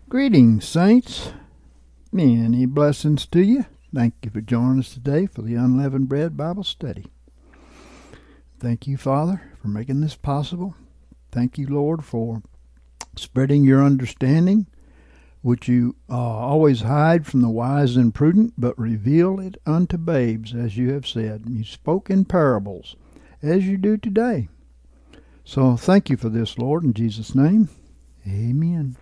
Greetings, saints. Many blessings to you. Thank you for joining us today for the Unleavened Bread Bible Study. Thank you, Father, for making this possible. Thank you, Lord, for spreading your understanding, which you always hide from the wise and prudent, but reveal it unto babes, as you have said. You spoke in parables, as you do today. So thank you for this, Lord, in Jesus' name. Amen.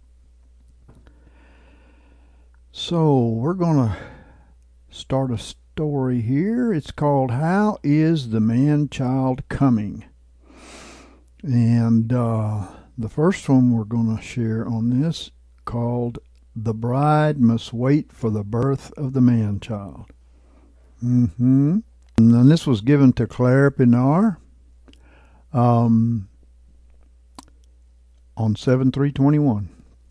So we're going to start a story here. It's called How is the Man-Child Coming? And the first one we're going to share on this called The Bride Must Wait for the Birth of the Man-Child. And this was given to Claire Pinar on 7/3/21.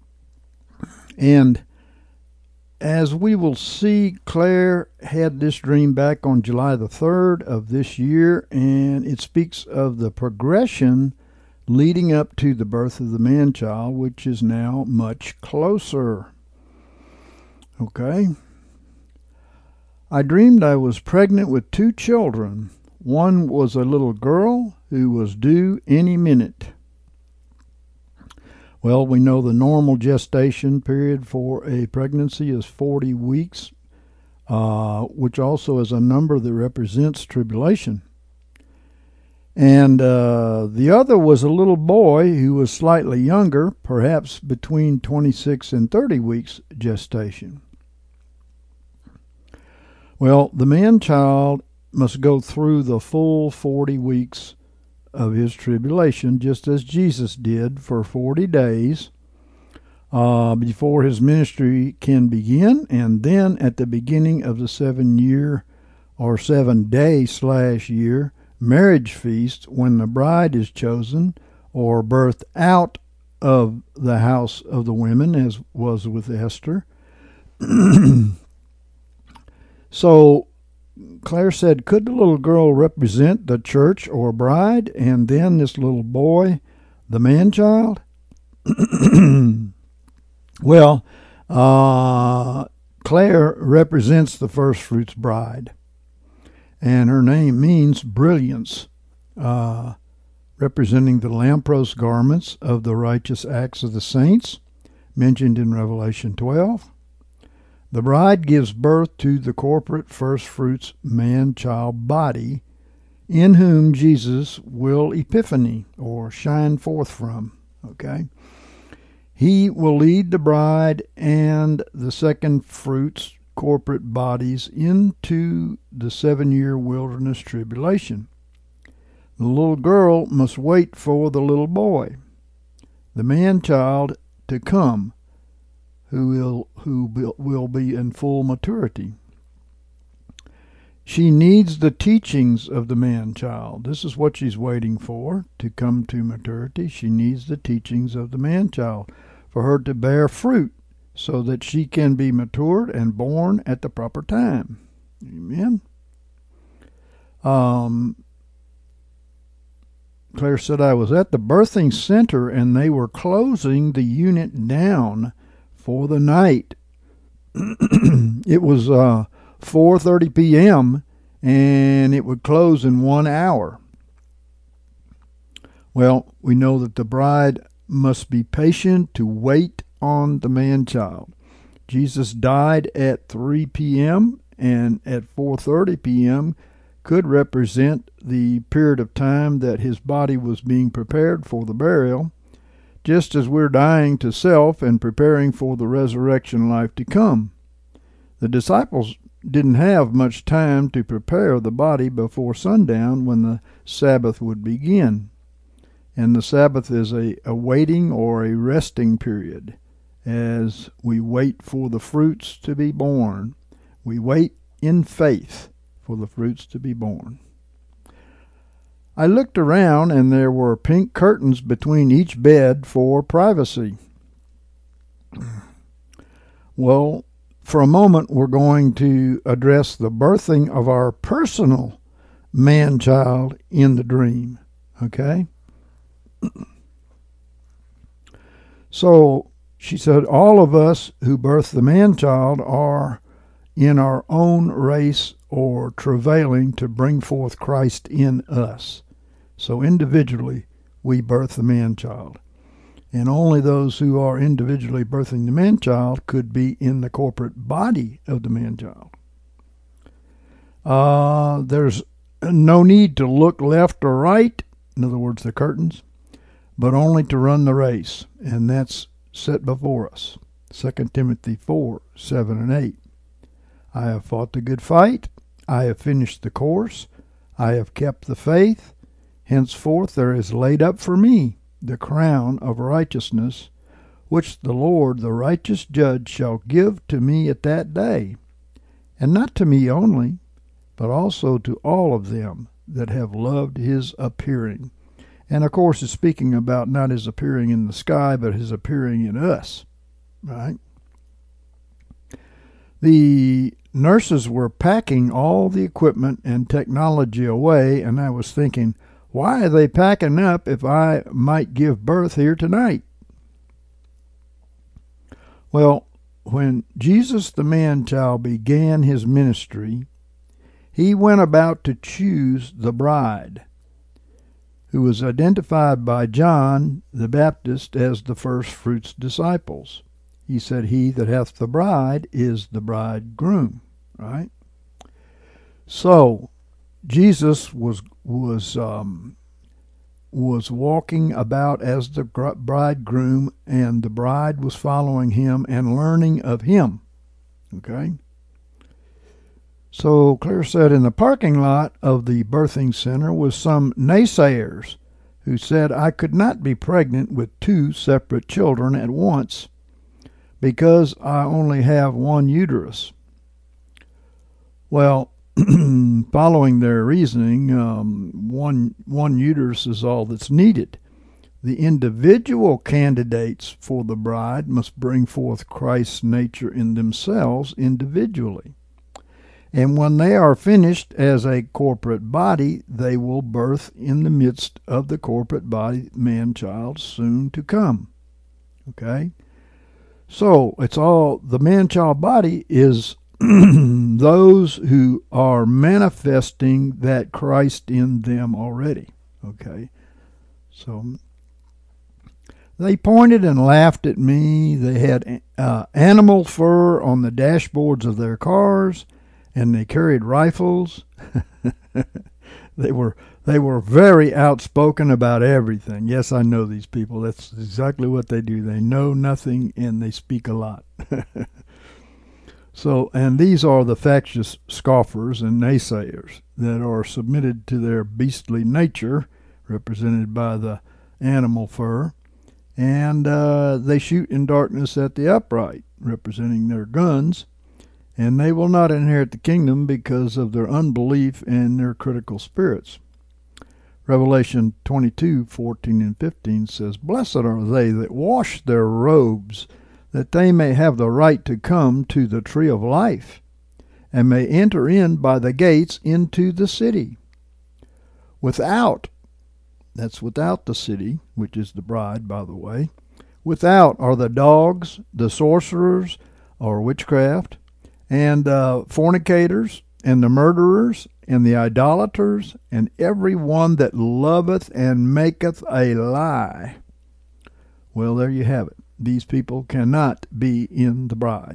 And as we will see, Claire had this dream back on July the 3rd of this year, and it speaks of the progression leading up to the birth of the man-child, which is now much closer. Okay. I dreamed I was pregnant with 2 children. One was a little girl who was due any minute. Well, we know the normal gestation period for a pregnancy is 40 weeks, which also is a number that represents tribulation. And the other was a little boy who was slightly younger, perhaps between 26 and 30 weeks gestation. Well, the man-child must go through the full 40 weeks of his tribulation, just as Jesus did for 40 days before his ministry can begin, and then at the beginning of the 7-year or 7-day/year marriage feast, when the bride is chosen or birthed out of the house of the women, as was with Esther. So Claire said, could the little girl represent the church or bride, and then this little boy, the man-child? Well, Claire represents the first fruits bride, and her name means brilliance, representing the lampros garments of the righteous acts of the saints, mentioned in Revelation 12. The bride gives birth to the corporate first fruits man-child body, in whom Jesus will epiphany, or shine forth from. Okay? He will lead the bride and the second fruits corporate bodies into the 7-year wilderness tribulation. The little girl must wait for the little boy, the man-child, to come, who will be in full maturity. She needs the teachings of the man-child. This is what she's waiting for, to come to maturity. She needs the teachings of the man-child for her to bear fruit, so that she can be matured and born at the proper time. Amen. Claire said, I was at the birthing center and they were closing the unit down for the night. It was 4:30 p.m. and it would close in 1 hour. Well, we know that the bride must be patient to wait on the man-child. Jesus died at 3 p.m. and at 4:30 p.m. could represent the period of time that his body was being prepared for the burial, just as we're dying to self and preparing for the resurrection life to come. The disciples didn't have much time to prepare the body before sundown, when the Sabbath would begin. And the Sabbath is a waiting or a resting period, as we wait for the fruits to be born. We wait in faith for the fruits to be born. I looked around and there were pink curtains between each bed for privacy. Well, for a moment we're going to address the birthing of our personal man-child in the dream. Okay? So She said, all of us who birth the man-child are in our own race or travailing to bring forth Christ in us. So individually, we birth the man-child. And only those who are individually birthing the man-child could be in the corporate body of the man-child. There's no need to look left or right, in other words, the curtains, but only to run the race, and that's set before us. 2 Timothy 4, 7 and 8. I have fought the good fight, I have finished the course, I have kept the faith. Henceforth there is laid up for me the crown of righteousness, which the Lord, the righteous judge, shall give to me at that day, and not to me only, but also to all of them that have loved his appearing. And of course, it's speaking about not his appearing in the sky, but his appearing in us, right? The nurses were packing all the equipment and technology away, and I was thinking, why are they packing up if I might give birth here tonight? Well, when Jesus the man-child began his ministry, he went about to choose the bride, who was identified by John the Baptist as the first fruits disciples. He said, he that hath the bride is the bridegroom, right? So Jesus was walking about as the bridegroom, and the bride was following him and learning of him. Okay? So Claire said, in the parking lot of the birthing center was some naysayers who said I could not be pregnant with two separate children at once because I only have one uterus. Well, following their reasoning, one uterus is all that's needed. The individual candidates for the bride must bring forth Christ's nature in themselves individually. And when they are finished as a corporate body, they will birth in the midst of the corporate body man-child soon to come. Okay? So it's all, the man-child body is those who are manifesting that Christ in them already. Okay? So they pointed and laughed at me. They had animal fur on the dashboards of their cars, and they carried rifles. They were very outspoken about everything. Yes, I know these people. That's exactly what they do. They know nothing and they speak a lot. So, and these are the factious scoffers and naysayers that are submitted to their beastly nature, represented by the animal fur, and they shoot in darkness at the upright, representing their guns, and they will not inherit the kingdom because of their unbelief and their critical spirits. Revelation 22:14 and 15 says, Blessed are they that wash their robes, that they may have the right to come to the tree of life, and may enter in by the gates into the city. Without, that's without the city, which is the bride, by the way, without are the dogs, the sorcerers, or witchcraft, and fornicators, and the murderers, and the idolaters, and every one that loveth and maketh a lie. Well, there you have it. These people cannot be in the bride.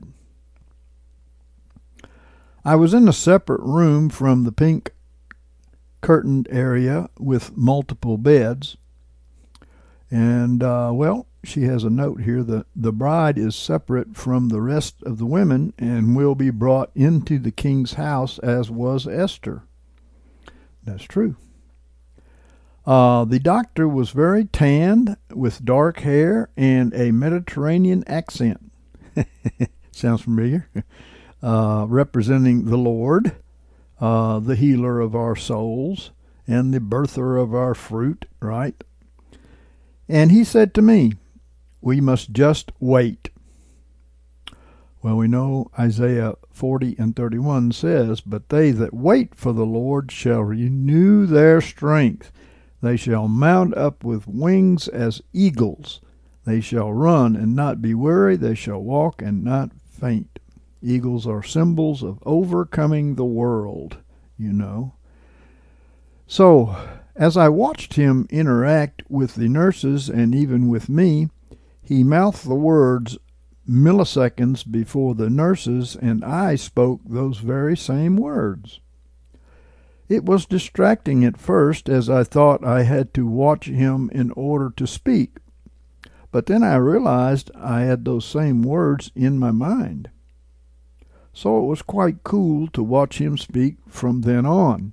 I was in a separate room from the pink curtained area with multiple beds. And, well, she has a note here that the bride is separate from the rest of the women and will be brought into the king's house as was Esther. That's true. The doctor was very tanned with dark hair and a Mediterranean accent. Sounds familiar. Representing the Lord, the healer of our souls and the birther of our fruit, right? And he said to me, we must just wait. Well, we know Isaiah 40:31 says, But they that wait for the Lord shall renew their strength. They shall mount up with wings as eagles. They shall run and not be weary. They shall walk and not faint. Eagles are symbols of overcoming the world, you know. So, as I watched him interact with the nurses and even with me, he mouthed the words milliseconds before the nurses, and I spoke those very same words. It was distracting at first, as I thought I had to watch him in order to speak. But then I realized I had those same words in my mind. So it was quite cool to watch him speak from then on.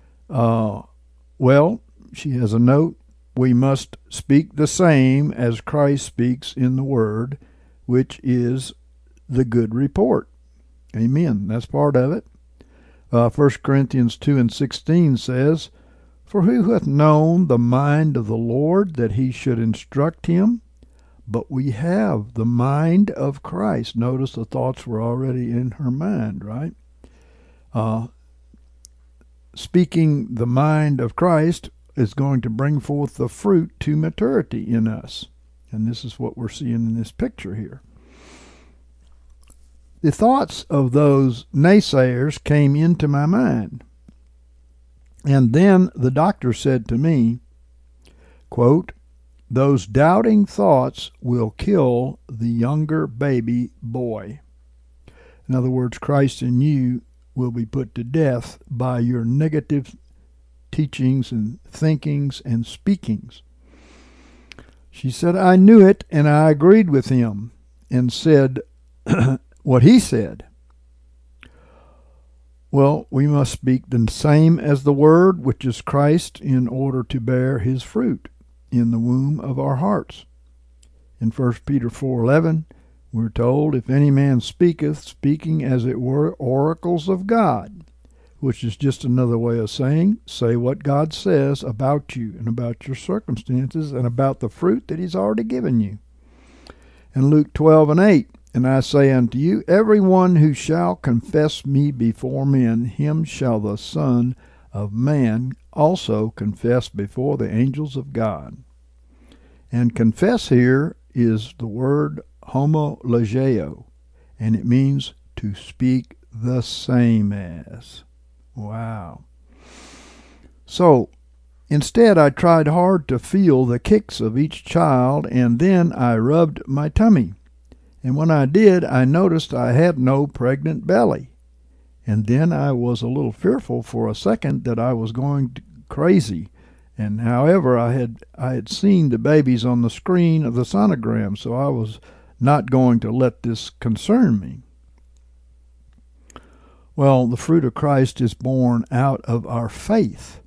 Well, she has a note. We must speak the same as Christ speaks in the Word, which is the good report. Amen. That's part of it. 1 Corinthians 2:16 says, For who hath known the mind of the Lord, that he should instruct him? But we have the mind of Christ. Notice the thoughts were already in her mind, right? Speaking the mind of Christ is going to bring forth the fruit to maturity in us. And this is what we're seeing in this picture here. The thoughts of those naysayers came into my mind. And then the doctor said to me, quote, Those doubting thoughts will kill the younger baby boy. In other words, Christ in you will be put to death by your negative teachings and thinkings and speakings. She said, I knew it, and I agreed with him and said what he said. Well, we must speak the same as the Word, which is Christ, in order to bear his fruit in the womb of our hearts. In 1 Peter 4:11, we're told, If any man speaketh, speaking as it were oracles of God, which is just another way of saying, say what God says about you and about your circumstances and about the fruit that he's already given you. In Luke 12:8, And I say unto you, every one who shall confess me before men, him shall the Son of Man also confess before the angels of God. And confess here is the word homologeo, and it means to speak the same as. Wow. So, instead I tried hard to feel the kicks of each child, and then I rubbed my tummy. And when I did, I noticed I had no pregnant belly. And then I was a little fearful for a second that I was going crazy. And however, I had seen the babies on the screen of the sonogram, so I was not going to let this concern me. Well, the fruit of Christ is born out of our faith.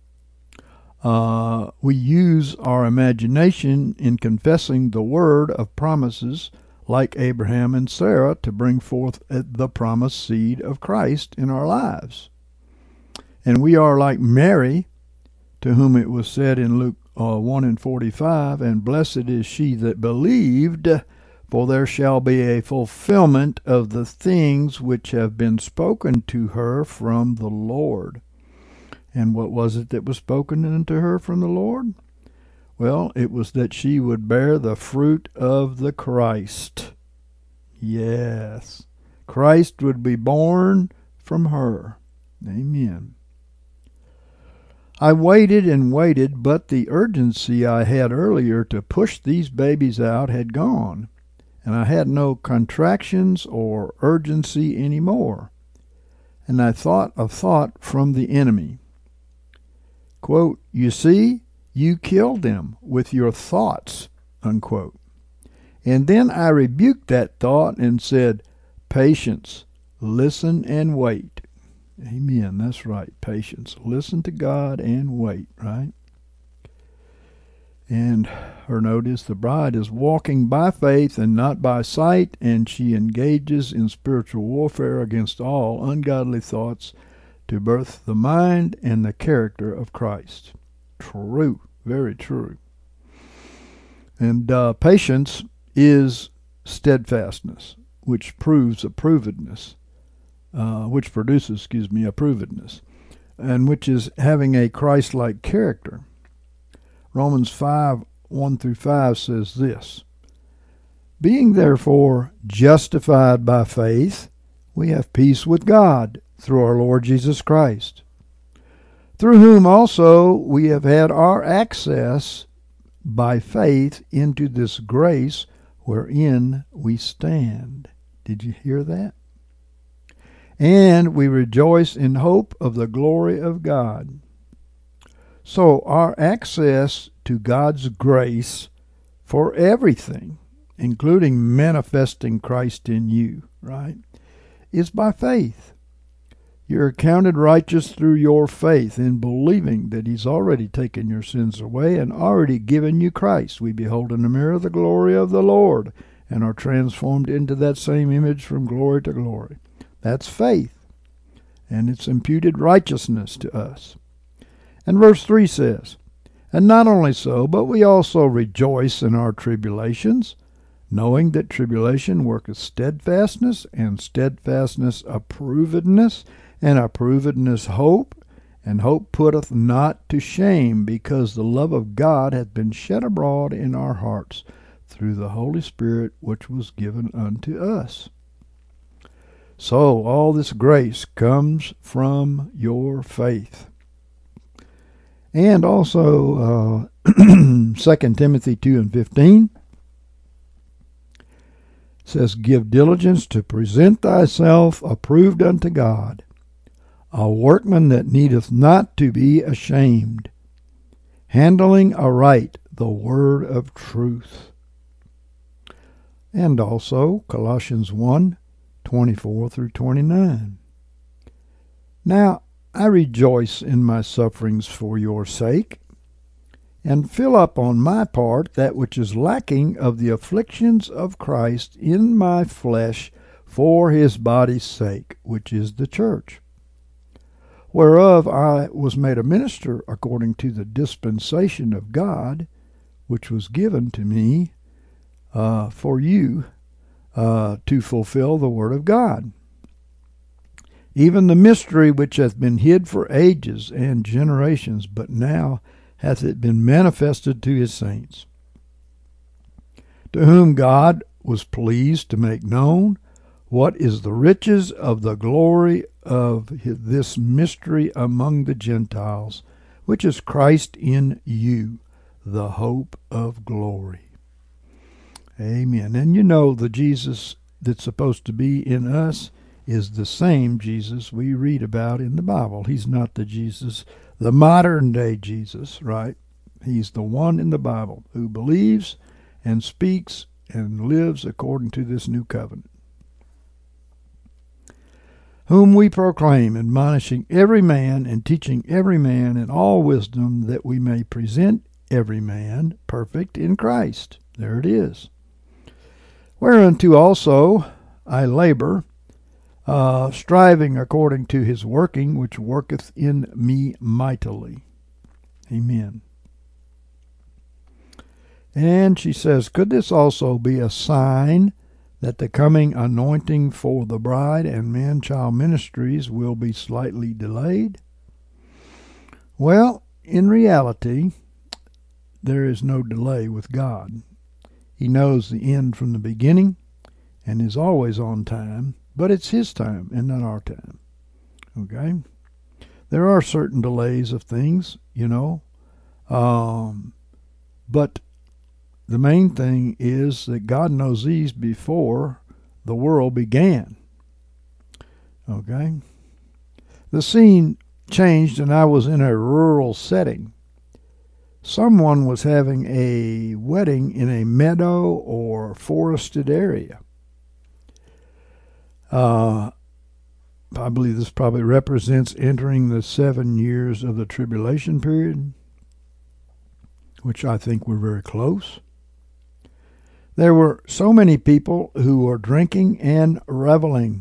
We use our imagination in confessing the word of promises like Abraham and Sarah to bring forth the promised seed of Christ in our lives. And we are like Mary, to whom it was said in Luke 1:45, And blessed is she that believed, for there shall be a fulfillment of the things which have been spoken to her from the Lord. And what was it that was spoken unto her from the Lord? Well, it was that she would bear the fruit of the Christ. Yes, Christ would be born from her. Amen. I waited and waited, but the urgency I had earlier to push these babies out had gone, and I had no contractions or urgency anymore. And I thought a thought from the enemy. Quote, You see, you killed them with your thoughts, unquote. And then I rebuked that thought and said, Patience, listen and wait. Amen, that's right, patience. Listen to God and wait, right? And her note is, the bride is walking by faith and not by sight, and she engages in spiritual warfare against all ungodly thoughts to birth the mind and the character of Christ. True, very true. And patience is steadfastness, which proves approvedness, which produces, approvedness, and which is having a Christ-like character. Romans 5:1-5 says this, Being therefore justified by faith, we have peace with God through our Lord Jesus Christ, through whom also we have had our access by faith into this grace wherein we stand. Did you hear that? And we rejoice in hope of the glory of God. So our access to God's grace for everything, including manifesting Christ in you, right, is by faith. You're accounted righteous through your faith in believing that He's already taken your sins away and already given you Christ. We behold in the mirror the glory of the Lord and are transformed into that same image from glory to glory. That's faith, and it's imputed righteousness to us. And verse 3 says, "And not only so, but we also rejoice in our tribulations, knowing that tribulation worketh steadfastness, and steadfastness approvedness, and approvedness hope, and hope putteth not to shame, because the love of God hath been shed abroad in our hearts through the Holy Spirit which was given unto us." So all this grace comes from your faith. And also 2 Timothy 2:15 says, "Give diligence to present thyself approved unto God, a workman that needeth not to be ashamed, handling aright the word of truth." And also Colossians 1:24 through 29. "Now I rejoice in my sufferings for your sake, and fill up on my part that which is lacking of the afflictions of Christ in my flesh for his body's sake, which is the church, whereof I was made a minister according to the dispensation of God, which was given to me for you to fulfill the word of God, even the mystery which hath been hid for ages and generations, but now hath it been manifested to his saints, to whom God was pleased to make known what is the riches of the glory of this mystery among the Gentiles, which is Christ in you, the hope of glory." Amen. And you know the Jesus that's supposed to be in us is the same Jesus we read about in the Bible. He's not the Jesus, the modern day Jesus, right? He's the one in the Bible who believes and speaks and lives according to this new covenant, whom we proclaim, admonishing every man and teaching every man in all wisdom, that we may present every man perfect in Christ. There it is. "Whereunto also I labor, striving according to his working, which worketh in me mightily." Amen. And she says, "Could this also be a sign that the coming anointing for the bride and man-child ministries will be slightly delayed?" Well, in reality, there is no delay with God. He knows the end from the beginning and is always on time, but it's his time and not our time. Okay? There are certain delays of things, but the main thing is that God knows these before the world began. Okay? The scene changed, and I was in a rural setting. Someone was having a wedding in a meadow or forested area. I believe this probably represents entering the 7 years of the tribulation period, which I think we're very close. There were so many people who were drinking and reveling.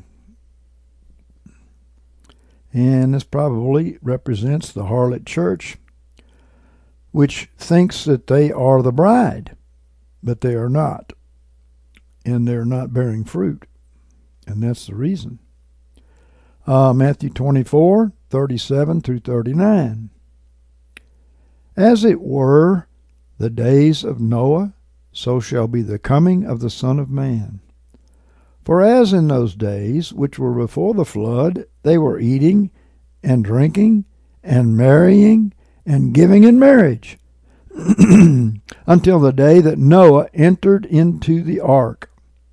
And this probably represents the harlot church, which thinks that they are the bride, but they are not. And they're not bearing fruit. And that's the reason. Matthew 24:37 through 39. "As it were the days of Noah, so shall be the coming of the Son of Man. For as in those days which were before the flood, they were eating and drinking and marrying and giving in marriage, until the day that Noah entered into the ark.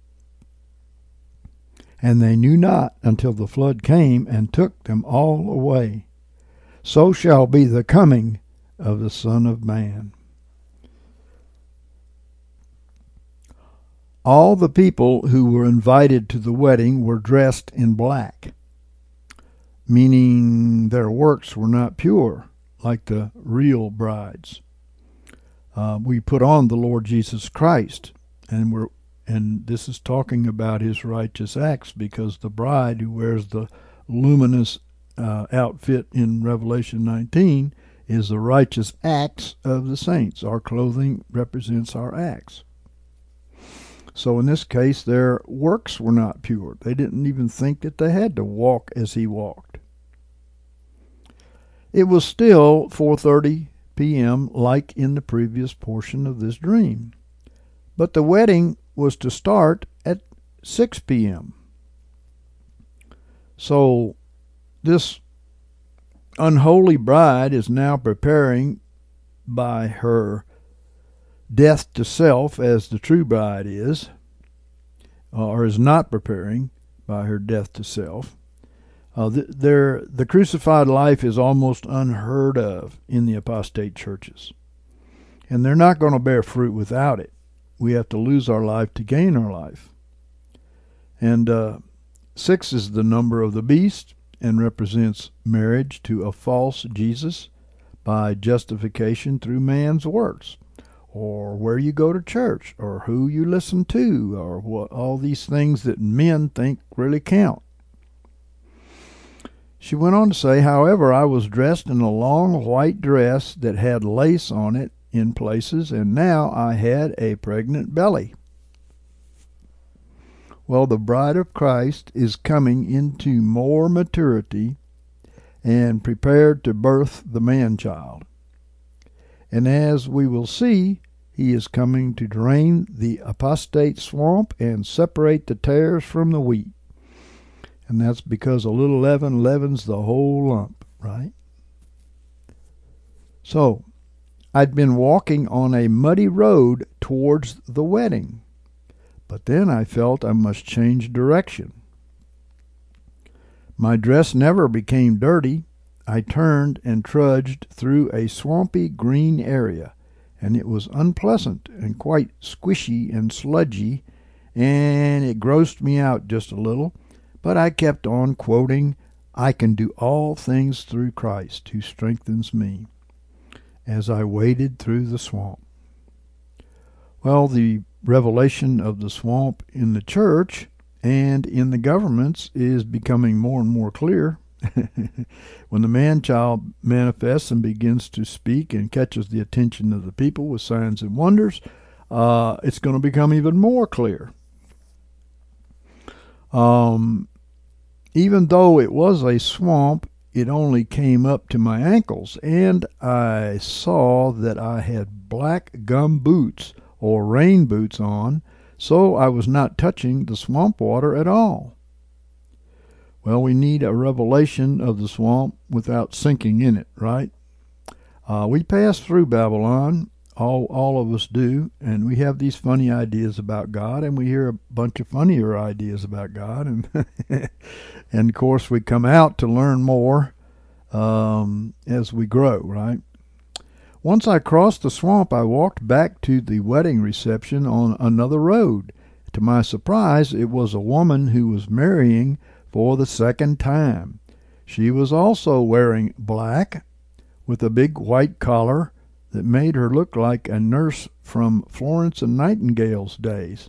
And they knew not until the flood came and took them all away. So shall be the coming of the Son of Man. All the people who were invited to the wedding were dressed in black, meaning their works were not pure like the real brides. We put on the Lord Jesus Christ, and this is talking about his righteous acts, because the bride who wears the luminous outfit in Revelation 19 is the righteous acts of the saints. Our clothing represents our acts. So in this case, their works were not pure. They didn't even think that they had to walk as he walked. It was still 4:30 p.m. like in the previous portion of this dream. But the wedding was to start at 6 p.m. So this unholy bride is now preparing by her death to self, as the true bride is, or is not preparing by her death to self. The crucified life is almost unheard of in the apostate churches, and they're not going to bear fruit without it. We have to lose our life to gain our life. And 6 is the number of the beast and represents marriage to a false Jesus by justification through man's works, or where you go to church, or who you listen to, or what, all these things that men think really count. She went on to say, however, I was dressed in a long white dress that had lace on it in places, and now I had a pregnant belly. Well, the bride of Christ is coming into more maturity and prepared to birth the man-child. And as we will see, he is coming to drain the apostate swamp and separate the tares from the wheat. And that's because a little leaven leavens the whole lump, right? So, I'd been walking on a muddy road towards the wedding, but then I felt I must change direction. My dress never became dirty. I turned and trudged through a swampy green area, and it was unpleasant and quite squishy and sludgy, and it grossed me out just a little. But I kept on quoting, I can do all things through Christ who strengthens me, as I waded through the swamp. Well, the revelation of the swamp in the church and in the governments is becoming more and more clear. When the man-child manifests and begins to speak and catches the attention of the people with signs and wonders, it's going to become even more clear. Even though it was a swamp, it only came up to my ankles, and I saw that I had black gum boots or rain boots on, so I was not touching the swamp water at all. Well, we need a revelation of the swamp without sinking in it, right? We pass through Babylon, all of us do, and we have these funny ideas about God, and we hear a bunch of funnier ideas about God, and and of course we come out to learn more as we grow, right? Once I crossed the swamp, I walked back to the wedding reception on another road. To my surprise, it was a woman who was marrying for the second time. She was also wearing black with a big white collar that made her look like a nurse from Florence and Nightingale's days.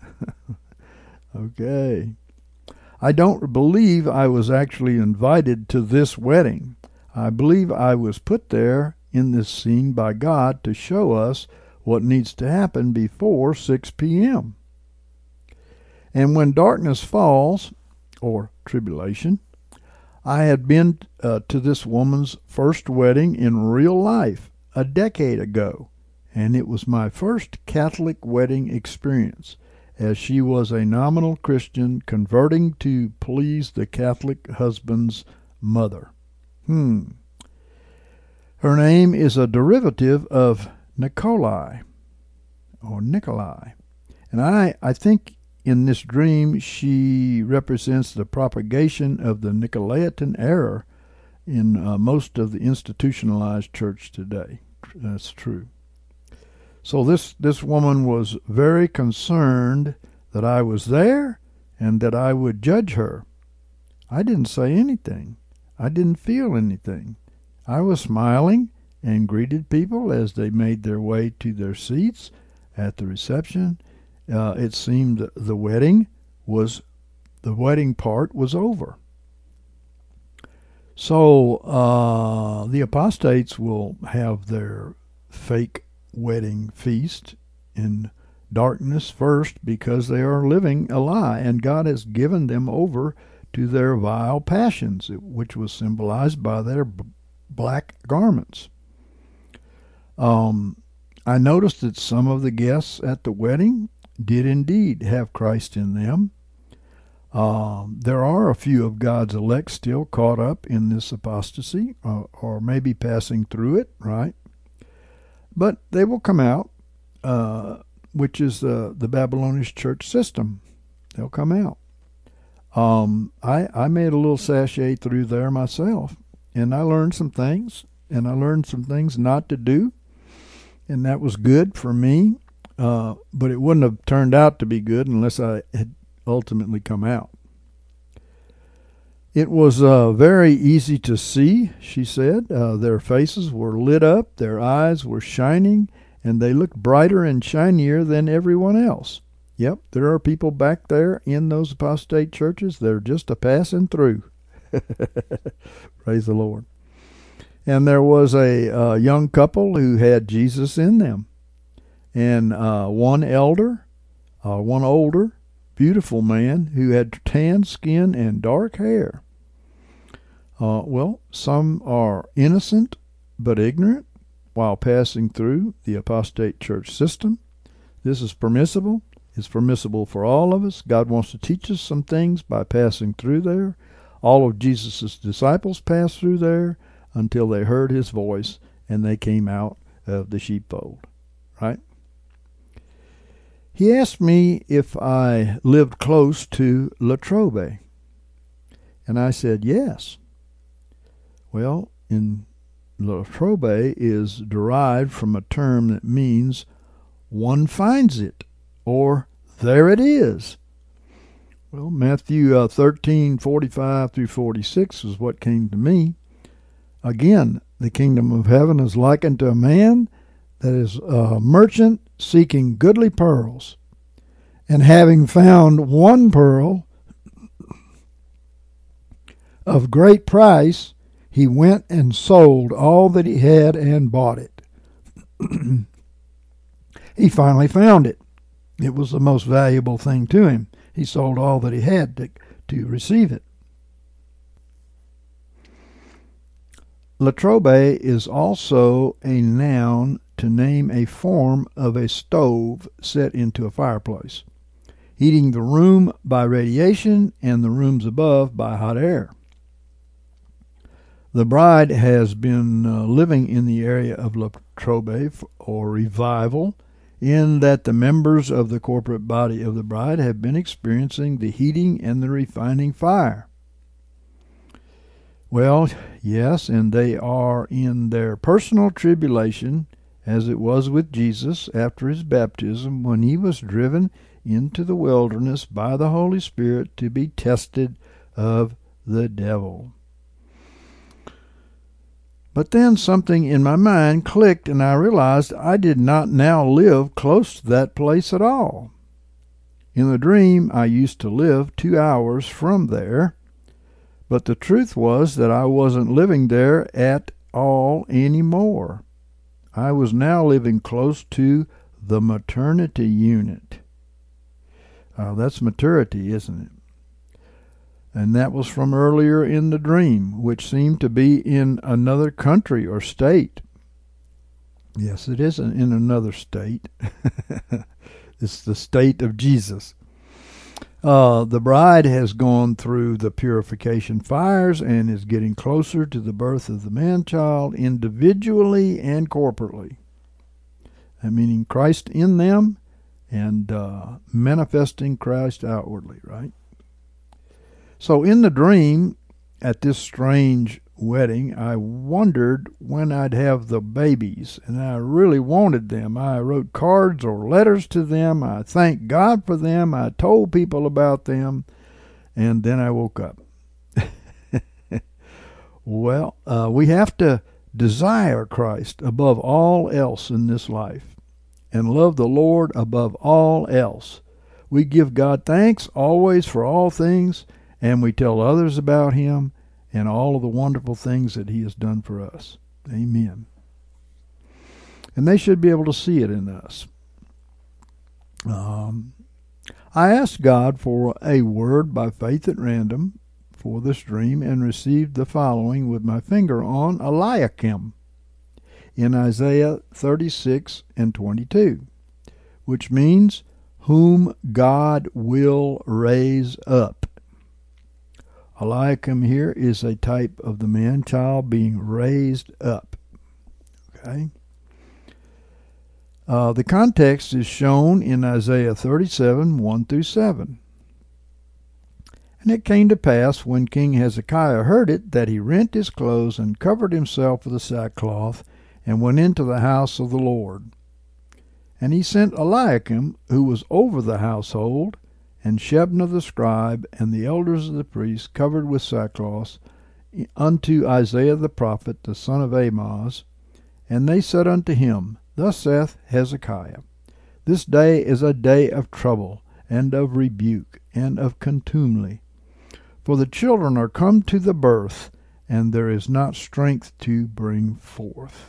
Okay. I don't believe I was actually invited to this wedding. I believe I was put there in this scene by God to show us what needs to happen before 6 p.m. And when darkness falls, or tribulation, I had been to this woman's first wedding in real life a decade ago, and it was my first Catholic wedding experience, as she was a nominal Christian converting to please the Catholic husband's mother. Her name is a derivative of Nikolai, or Nikolai. And I think in this dream she represents the propagation of the Nicolaitan error in most of the institutionalized church today. That's true. So this woman was very concerned that I was there and that I would judge her. I didn't say anything. I didn't feel anything. I was smiling and greeted people as they made their way to their seats at the reception. It seemed the wedding part was over. So the apostates will have their fake wedding feast in darkness first, because they are living a lie, and God has given them over to their vile passions, which was symbolized by their black garments. I noticed that some of the guests at the wedding did indeed have Christ in them. There are a few of God's elect still caught up in this apostasy, or maybe passing through it, right? But they will come out, which is the Babylonish church system. They'll come out. I made a little sachet through there myself, and I learned some things, and I learned some things not to do, and that was good for me, but it wouldn't have turned out to be good unless I had ultimately come out. It was very easy to see, she said. Their faces were lit up, their eyes were shining, and they looked brighter and shinier than everyone else. Yep, there are people back there in those apostate churches. They're just a passing through. Praise the Lord. And there was a young couple who had Jesus in them. And one older, beautiful man who had tan skin and dark hair. Well, some are innocent but ignorant while passing through the apostate church system. This is permissible. It's permissible for all of us. God wants to teach us some things by passing through there. All of Jesus' disciples passed through there until they heard his voice and they came out of the sheepfold, right? He asked me if I lived close to Latrobe, and I said yes. Well, in Latrobe is derived from a term that means one finds it, or there it is. Well, Matthew 13:45 through 46 is what came to me. Again, the kingdom of heaven is likened to a man that is a merchant seeking goodly pearls, and having found one pearl of great price, he went and sold all that he had and bought it. He finally found it. It was the most valuable thing to him. He sold all that he had to receive it. Latrobe is also a noun to name a form of a stove set into a fireplace, heating the room by radiation and the rooms above by hot air. The bride has been living in the area of Latrobe or revival, in that the members of the corporate body of the bride have been experiencing the heating and the refining fire. Well, yes, and they are in their personal tribulation, as it was with Jesus after his baptism, when he was driven into the wilderness by the Holy Spirit to be tested of the devil. But then something in my mind clicked, and I realized I did not now live close to that place at all. In the dream, I used to live 2 hours from there, but the truth was that I wasn't living there at all anymore. I was now living close to the maternity unit. That's maturity, isn't it? And that was from earlier in the dream, which seemed to be in another country or state. Yes, it is in another state. It's the state of Jesus. The bride has gone through the purification fires and is getting closer to the birth of the man-child individually and corporately. Meaning Christ in them and manifesting Christ outwardly, right? So in the dream, at this strange wedding, I wondered when I'd have the babies, and I really wanted them. I wrote cards or letters to them. I thanked God for them. I told people about them, and then I woke up. Well, we have to desire Christ above all else in this life and love the Lord above all else. We give God thanks always for all things, and we tell others about Him and all of the wonderful things that He has done for us. Amen. And they should be able to see it in us. I asked God for a word by faith at random for this dream and received the following with my finger on Eliakim in Isaiah 36 and 22, which means whom God will raise up. Eliakim here is a type of the man-child being raised up. Okay. The context is shown in Isaiah 37, 1 through 7. And it came to pass, when King Hezekiah heard it, that he rent his clothes and covered himself with a sackcloth, and went into the house of the Lord. And he sent Eliakim, who was over the household, and Shebna the scribe, and the elders of the priests, covered with sackcloth, unto Isaiah the prophet, the son of Amoz. And they said unto him, Thus saith Hezekiah, This day is a day of trouble, and of rebuke, and of contumely. For the children are come to the birth, and there is not strength to bring forth.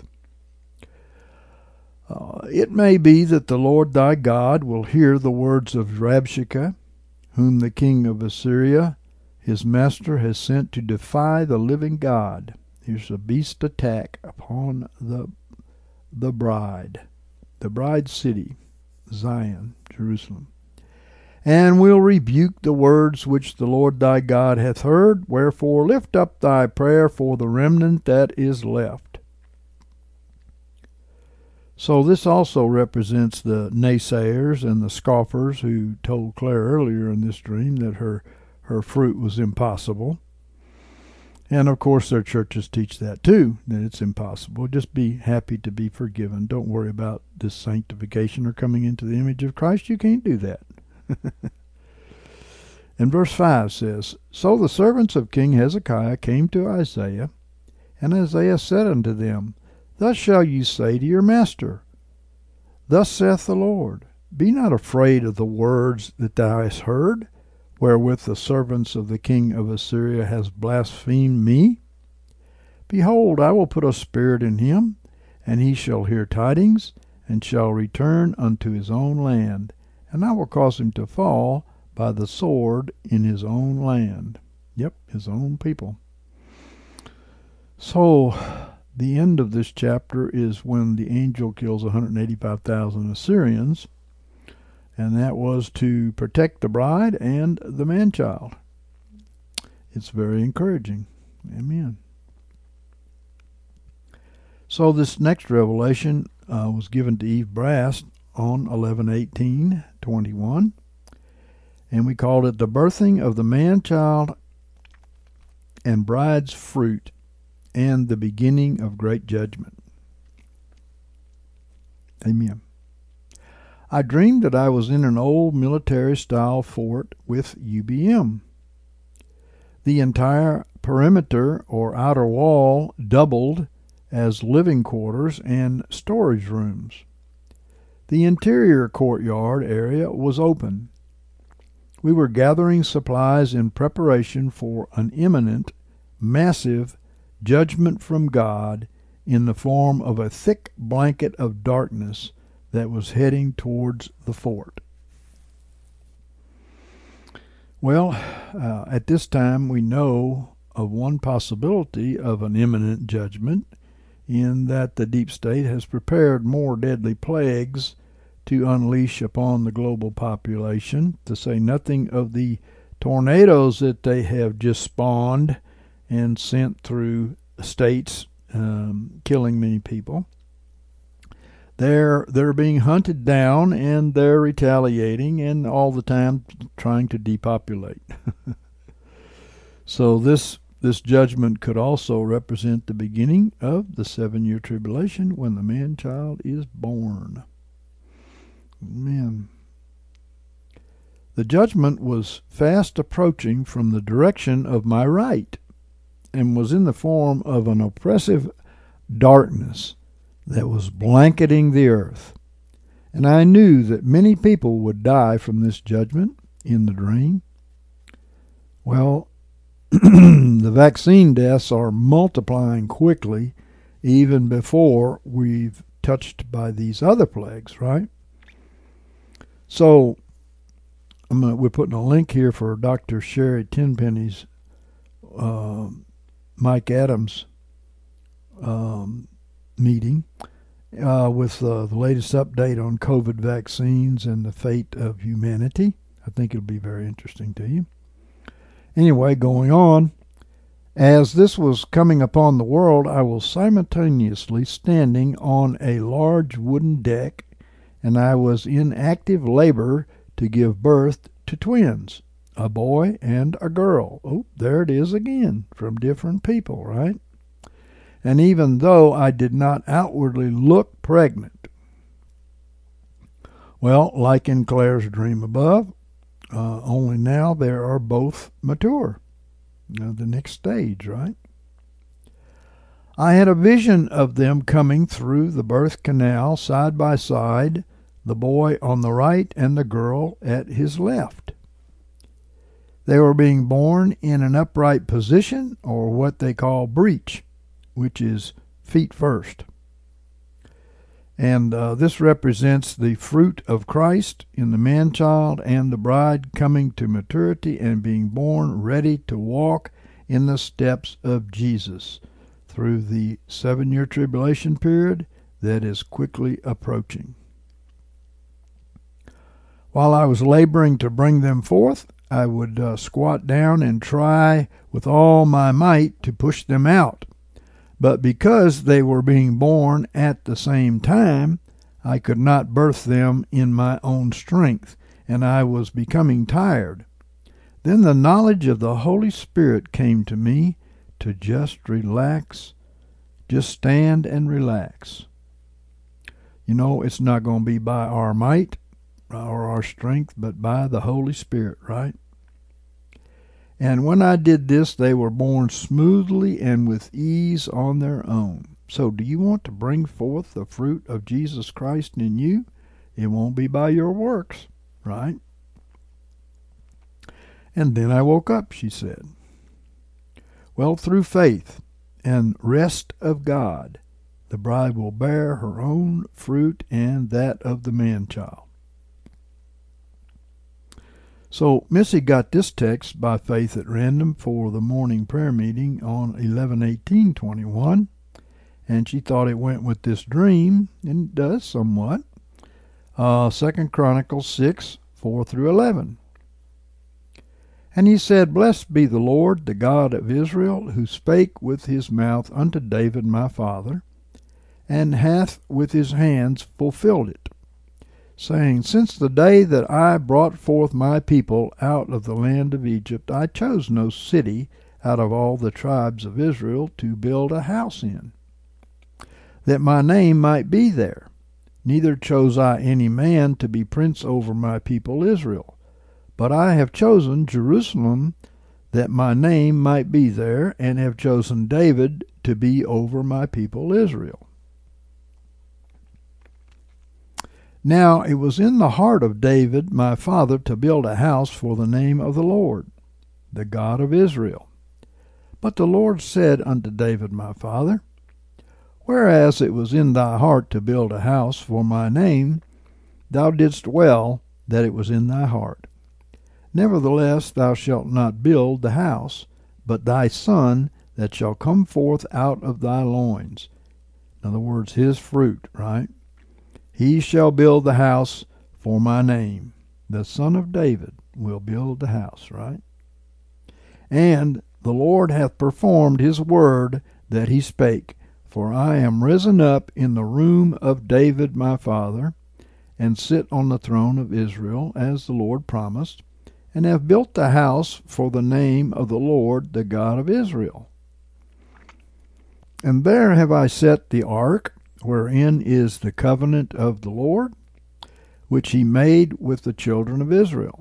It may be that the Lord thy God will hear the words of Rabshakeh, whom the king of Assyria, his master, has sent to defy the living God. Here's a beast attack upon the bride city, Zion, Jerusalem. And will rebuke the words which the Lord thy God hath heard. Wherefore lift up thy prayer for the remnant that is left. So this also represents the naysayers and the scoffers who told Claire earlier in this dream that her fruit was impossible. And of course their churches teach that too, that it's impossible. Just be happy to be forgiven. Don't worry about this sanctification or coming into the image of Christ. You can't do that. And verse 5 says, So the servants of King Hezekiah came to Isaiah, and Isaiah said unto them, Thus shall you say to your master, Thus saith the Lord, Be not afraid of the words that thou hast heard, wherewith the servants of the king of Assyria has blasphemed me. Behold, I will put a spirit in him, and he shall hear tidings, and shall return unto his own land, and I will cause him to fall by the sword in his own land. Yep, his own people. So the end of this chapter is when the angel kills 185,000 Assyrians, and that was to protect the bride and the man-child. It's very encouraging. Amen. So this next revelation was given to Eve Brast on 11/18/21, and we called it the birthing of the man-child and bride's fruit and the beginning of great judgment. Amen. I dreamed that I was in an old military-style fort with UBM. The entire perimeter or outer wall doubled as living quarters and storage rooms. The interior courtyard area was open. We were gathering supplies in preparation for an imminent, massive judgment from God in the form of a thick blanket of darkness that was heading towards the fort. Well, at this time we know of one possibility of an imminent judgment in that the deep state has prepared more deadly plagues to unleash upon the global population, to say nothing of the tornadoes that they have just spawned and sent through states, killing many people. They're being hunted down, and they're retaliating, and all the time trying to depopulate. So this judgment could also represent the beginning of the 7-year tribulation when the man-child is born. Amen. The judgment was fast approaching from the direction of my right, and was in the form of an oppressive darkness that was blanketing the earth. And I knew that many people would die from this judgment in the dream. Well, the vaccine deaths are multiplying quickly, even before we've touched by these other plagues, right? So we're putting a link here for Dr. Sherry Tenpenny's Mike Adams meeting with the latest update on COVID vaccines and the fate of humanity. I think it'll be very interesting to you. Anyway, going on, as this was coming upon the world, I was simultaneously standing on a large wooden deck, and I was in active labor to give birth to twins, a boy and a girl. Oh, there it is again, from different people, right? And even though I did not outwardly look pregnant, well, like in Claire's dream above, only now they are both mature. The next stage, right? I had a vision of them coming through the birth canal side by side, the boy on the right and the girl at his left. They were being born in an upright position, or what they call breech, which is feet first. And this represents the fruit of Christ in the man-child and the bride coming to maturity and being born ready to walk in the steps of Jesus through the 7-year tribulation period that is quickly approaching. While I was laboring to bring them forth, I would squat down and try with all my might to push them out. But because they were being born at the same time, I could not birth them in my own strength, and I was becoming tired. Then the knowledge of the Holy Spirit came to me to just relax, just stand and relax. You know, it's not going to be by our might or our strength, but by the Holy Spirit, right? And when I did this, they were born smoothly and with ease on their own. So do you want to bring forth the fruit of Jesus Christ in you? It won't be by your works, right? And then I woke up, she said. Well, through faith and rest of God, the bride will bear her own fruit and that of the man-child. So Missy got this text by faith at random for the morning prayer meeting on 11/18/21, and she thought it went with this dream, and it does somewhat. 2 Chronicles 6:4-11. And he said, Blessed be the Lord, the God of Israel, who spake with his mouth unto David my father, and hath with his hands fulfilled it, saying, Since the day that I brought forth my people out of the land of Egypt, I chose no city out of all the tribes of Israel to build a house in, that my name might be there. Neither chose I any man to be prince over my people Israel. But I have chosen Jerusalem, that my name might be there, and have chosen David to be over my people Israel. Now it was in the heart of David my father to build a house for the name of the Lord, the God of Israel. But the Lord said unto David my father, Whereas it was in thy heart to build a house for my name, thou didst well that it was in thy heart. Nevertheless thou shalt not build the house, but thy son that shall come forth out of thy loins, In other words, his fruit, right? He shall build the house for my name. The Son of David will build the house, right? And the Lord hath performed his word that he spake. For I am risen up in the room of David my father, and sit on the throne of Israel, as the Lord promised, and have built the house for the name of the Lord, the God of Israel. And there have I set the ark, wherein is the covenant of the Lord, which he made with the children of Israel.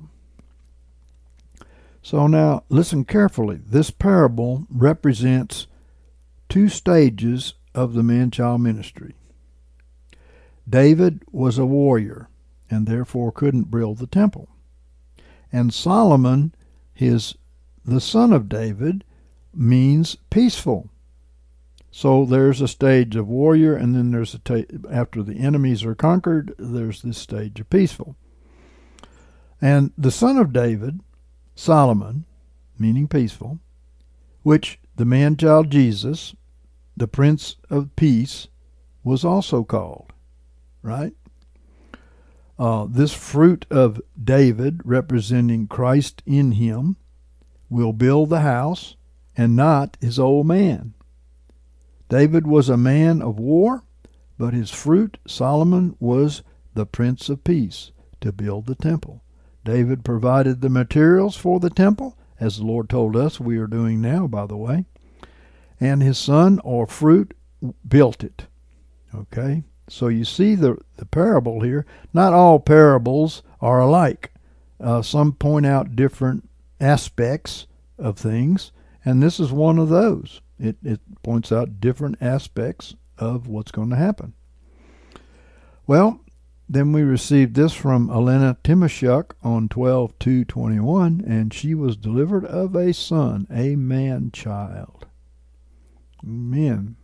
So now, listen carefully. This parable represents two stages of the man-child ministry. David was a warrior, and therefore couldn't build the temple. And Solomon, the son of David, means peaceful. So there's a stage of warrior, and then there's after the enemies are conquered, there's this stage of peaceful. And the son of David, Solomon, meaning peaceful, which the man-child Jesus, the Prince of Peace, was also called, right? This fruit of David, representing Christ in him, will build the house and not his old man. David was a man of war, but his fruit, Solomon, was the Prince of Peace, to build the temple. David provided the materials for the temple, as the Lord told us we are doing now, by the way, and his son, or fruit, built it. Okay? So you see the parable here. Not all parables are alike. Some point out different aspects of things, and this is one of those. It points out different aspects of what's going to happen. Well, then we received this from Elena Timoshuk on 12/2/21, and she was delivered of a son, a man-child. Amen.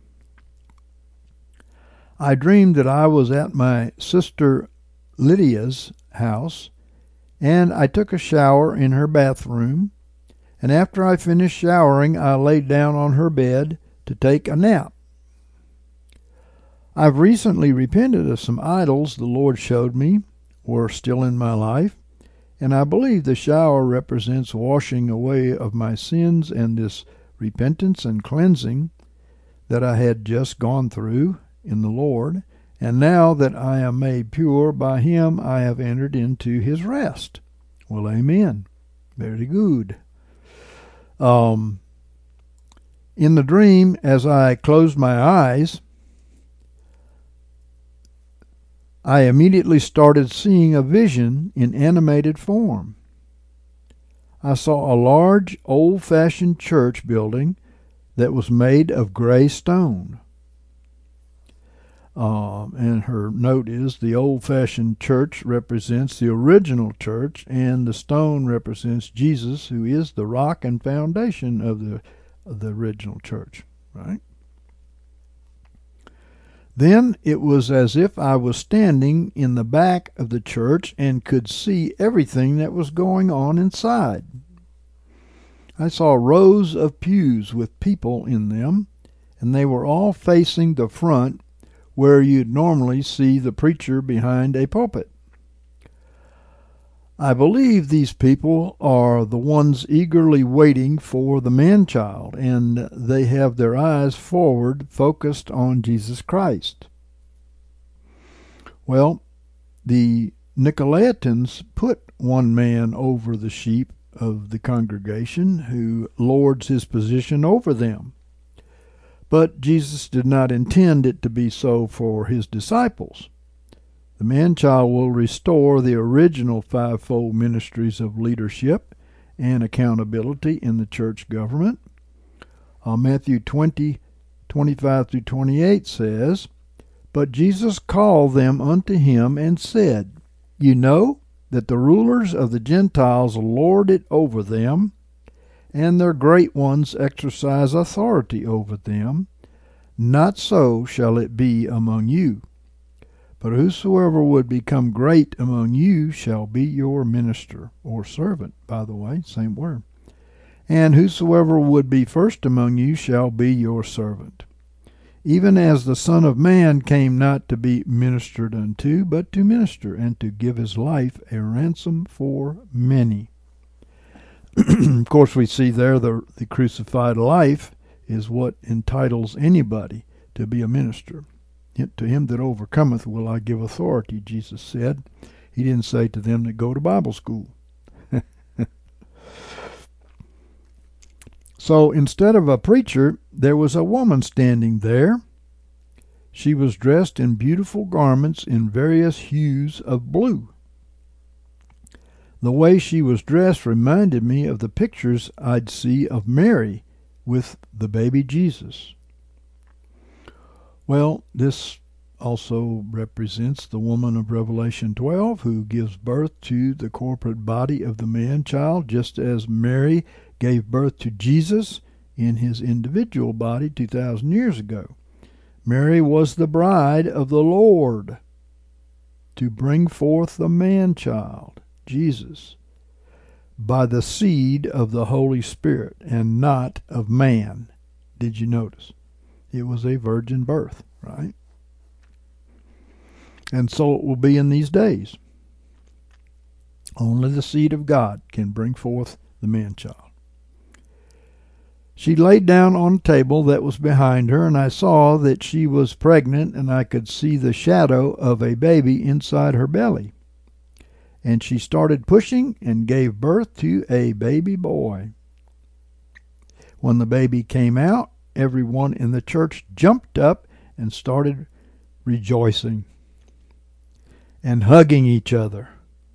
I dreamed that I was at my sister Lydia's house, and I took a shower in her bathroom, and after I finished showering, I laid down on her bed to take a nap. I've recently repented of some idols the Lord showed me were still in my life, and I believe the shower represents washing away of my sins and this repentance and cleansing that I had just gone through in the Lord, and now that I am made pure by him, I have entered into his rest. Well, amen. Very good. In the dream, as I closed my eyes, I immediately started seeing a vision in animated form. I saw a large, old-fashioned church building that was made of gray stone. And her note is, the old-fashioned church represents the original church, and the stone represents Jesus, who is the rock and foundation of the original church, right? Then it was as if I was standing in the back of the church and could see everything that was going on inside. I saw rows of pews with people in them, and they were all facing the front, where you'd normally see the preacher behind a pulpit. I believe these people are the ones eagerly waiting for the man-child, and they have their eyes forward, focused on Jesus Christ. Well, the Nicolaitans put one man over the sheep of the congregation, who lords his position over them. But Jesus did not intend it to be so for his disciples. The man-child will restore the original fivefold ministries of leadership and accountability in the church government. Matthew 20:25-28 says, But Jesus called them unto him and said, You know that the rulers of the Gentiles lord it over them, and their great ones exercise authority over them. Not so shall it be among you. But whosoever would become great among you shall be your minister, or servant, by the way, same word. And whosoever would be first among you shall be your servant. even as the Son of Man came not to be ministered unto, but to minister, and to give his life a ransom for many. Of course, we see there the crucified life is what entitles anybody to be a minister. To him that overcometh will I give authority, Jesus said. He didn't say to them that go to Bible school. So instead of a preacher, there was a woman standing there. She was dressed in beautiful garments in various hues of blue. The way she was dressed reminded me of the pictures I'd see of Mary with the baby Jesus. Well, this also represents the woman of Revelation 12 who gives birth to the corporate body of the man-child, just as Mary gave birth to Jesus in his individual body 2,000 years ago. Mary was the bride of the Lord to bring forth the man-child, Jesus, by the seed of the Holy Spirit and not of man. Did you notice? It was a virgin birth, right? And so it will be in these days. Only the seed of God can bring forth the man-child. She laid down on a table that was behind her, and I saw that she was pregnant, and I could see the shadow of a baby inside her belly. And she started pushing and gave birth to a baby boy. When the baby came out, everyone in the church jumped up and started rejoicing and hugging each other.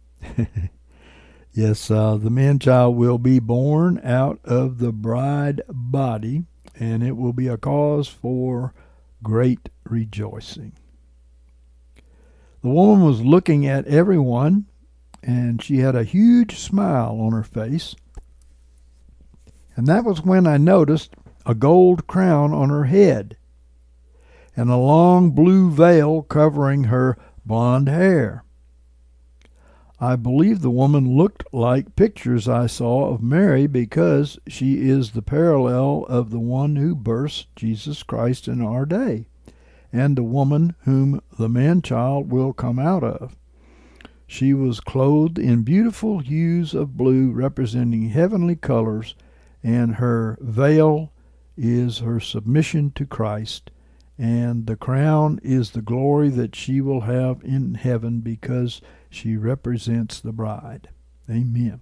Yes, the man-child will be born out of the bride body, and it will be a cause for great rejoicing. The woman was looking at everyone, and she had a huge smile on her face. And that was when I noticed a gold crown on her head and a long blue veil covering her blonde hair. I believe the woman looked like pictures I saw of Mary because she is the parallel of the one who births Jesus Christ in our day, and the woman whom the man-child will come out of. She was clothed in beautiful hues of blue representing heavenly colors, and her veil is her submission to Christ, and the crown is the glory that she will have in heaven because she represents the bride. Amen.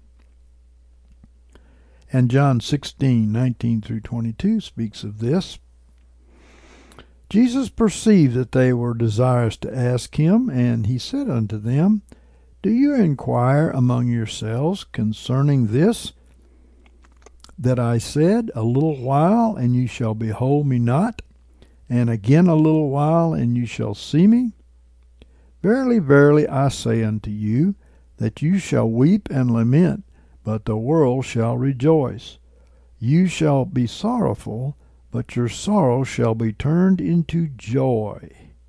And John 16:19 through 22 speaks of this. Jesus perceived that they were desirous to ask him, and he said unto them, Do you inquire among yourselves concerning this, that I said, A little while, and you shall behold me not, and again a little while, and you shall see me? Verily, verily, I say unto you, that you shall weep and lament, but the world shall rejoice. You shall be sorrowful, but your sorrow shall be turned into joy.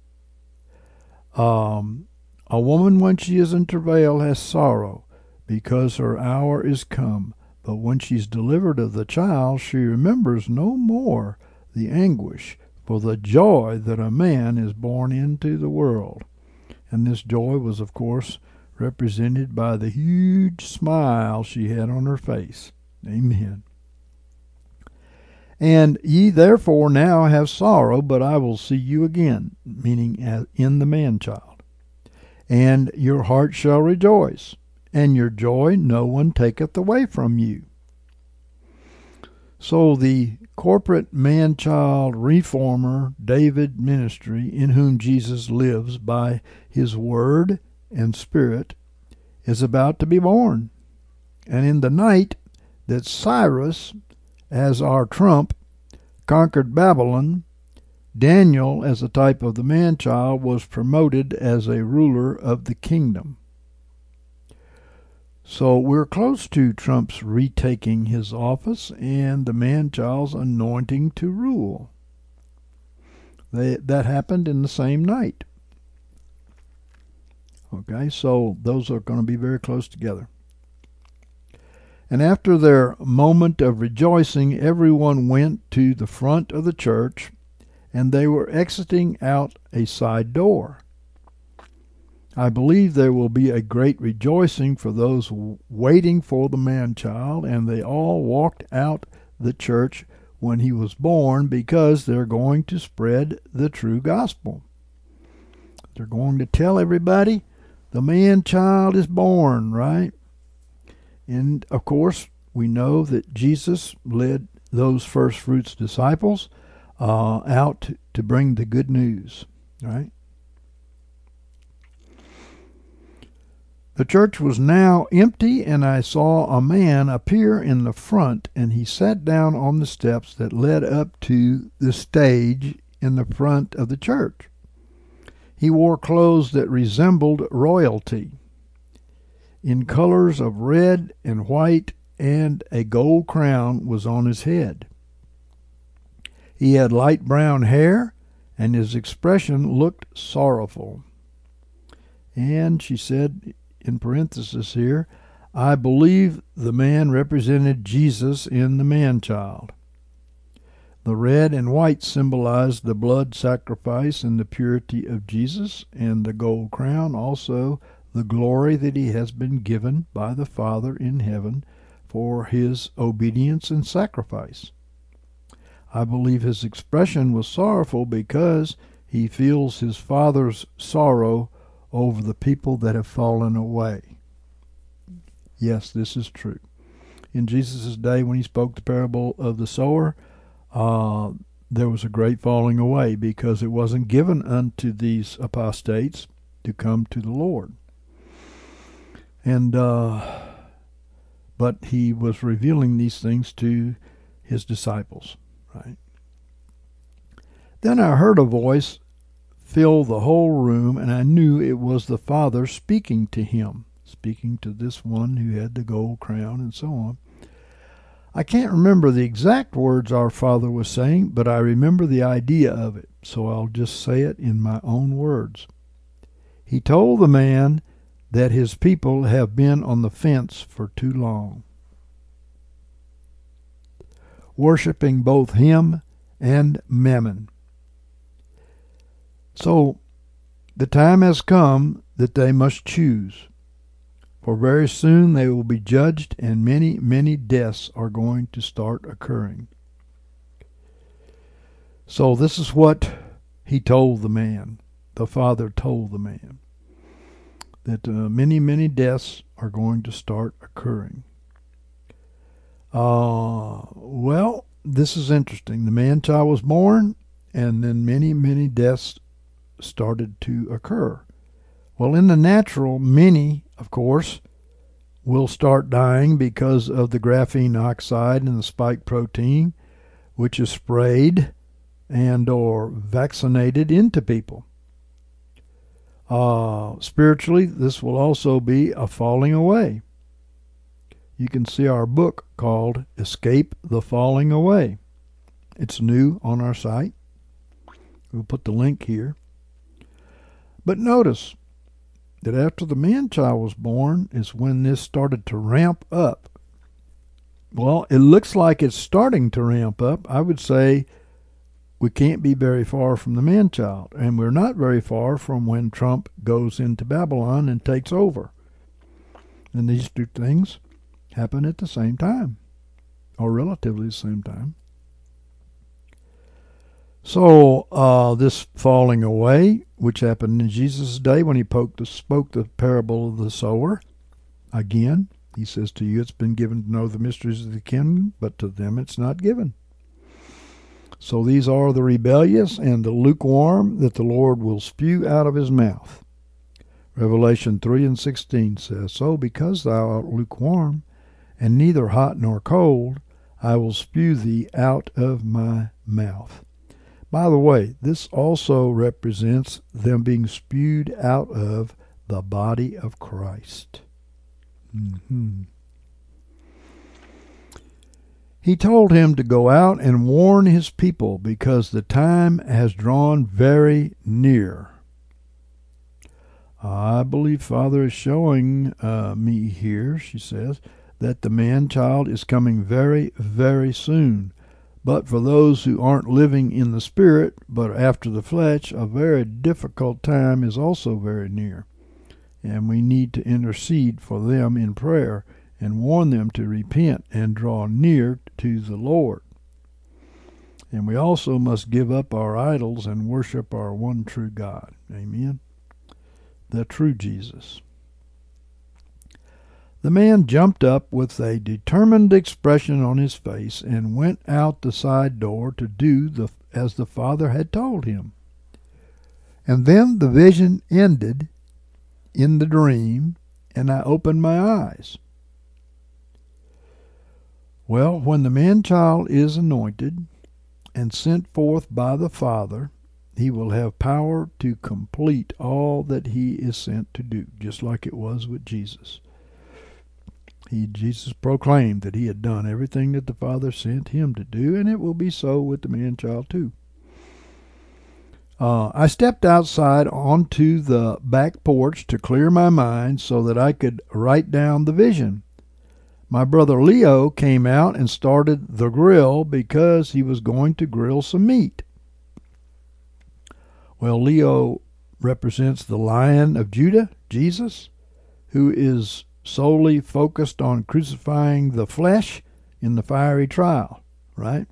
A woman, when she is in travail, has sorrow, because her hour is come. But when she's delivered of the child, she remembers no more the anguish for the joy that a man is born into the world. And this joy was, of course, represented by the huge smile she had on her face. Amen. And ye therefore now have sorrow, but I will see you again, meaning in the man-child. And your heart shall rejoice, and your joy no one taketh away from you. So the corporate man-child reformer David ministry, in whom Jesus lives by his word and spirit, is about to be born. And in the night that Cyrus, as our Trump, conquered Babylon, Daniel, as a type of the man-child, was promoted as a ruler of the kingdom. So we're close to Trump's retaking his office and the man-child's anointing to rule. That happened in the same night. Okay, so those are going to be very close together. And after their moment of rejoicing, everyone went to the front of the church, and they were exiting out a side door. I believe there will be a great rejoicing for those waiting for the man-child, and they all walked out the church when he was born because they're going to spread the true gospel. They're going to tell everybody the man-child is born, right? And, of course, we know that Jesus led those first fruits disciples out to bring the good news, right? The church was now empty, and I saw a man appear in the front, and he sat down on the steps that led up to the stage in the front of the church. He wore clothes that resembled royalty, in colors of red and white, and a gold crown was on his head. He had light brown hair, and his expression looked sorrowful. And she said, in parenthesis here, I believe the man represented Jesus in the man-child. The red and white symbolized the blood sacrifice and the purity of Jesus, and the gold crown also the glory that he has been given by the Father in heaven for his obedience and sacrifice. I believe his expression was sorrowful because he feels his Father's sorrow over the people that have fallen away. Yes, this is true. In Jesus' day, when he spoke the parable of the sower, there was a great falling away because it wasn't given unto these apostates to come to the Lord. And but he was revealing these things to his disciples, right? Then I heard a voice fill the whole room, and I knew it was the Father speaking to him, speaking to this one who had the gold crown and so on. I can't remember the exact words our Father was saying, but I remember the idea of it, so I'll just say it in my own words. He told the man that his people have been on the fence for too long, worshiping both him and Mammon. So the time has come that they must choose, for very soon they will be judged, and many, many deaths are going to start occurring. So this is what he told the man, the Father told the man, that many, many deaths are going to start occurring. Well, this is interesting. The man-child was born, and then many, many deaths started to occur. Well, in the natural, many, of course, will start dying because of the graphene oxide and the spike protein, which is sprayed and or vaccinated into people. Spiritually, this will also be a falling away. You can see our book called Escape the Falling Away. It's new on our site. We'll put the link here. But notice that after the man-child was born is when this started to ramp up. Well, it looks like it's starting to ramp up. I would say we can't be very far from the man-child, and we're not very far from when Trump goes into Babylon and takes over. And these two things happen at the same time, or relatively the same time. So this falling away, which happened in Jesus' day when he spoke the parable of the sower, again, he says to you, it's been given to know the mysteries of the kingdom, but to them it's not given. So these are the rebellious and the lukewarm that the Lord will spew out of his mouth. Revelation 3:16 says, So because thou art lukewarm, and neither hot nor cold, I will spew thee out of my mouth. By the way, this also represents them being spewed out of the body of Christ. He told him to go out and warn his people because the time has drawn very near. I believe Father is showing me here, she says, that the man-child is coming very, very soon. But for those who aren't living in the Spirit, but after the flesh, a very difficult time is also very near. And we need to intercede for them in prayer and warn them to repent and draw near to the Lord. And we also must give up our idols and worship our one true God. Amen. The true Jesus. The man jumped up with a determined expression on his face and went out the side door to do as the Father had told him. And then the vision ended in the dream, and I opened my eyes. Well, when the man-child is anointed and sent forth by the Father, he will have power to complete all that he is sent to do, just like it was with Jesus. Jesus proclaimed that he had done everything that the Father sent him to do, and it will be so with the man-child too. I stepped outside onto the back porch to clear my mind so that I could write down the vision. My brother Leo came out and started the grill because he was going to grill some meat. Well, Leo represents the Lion of Judah, Jesus, who is solely focused on crucifying the flesh in the fiery trial, right?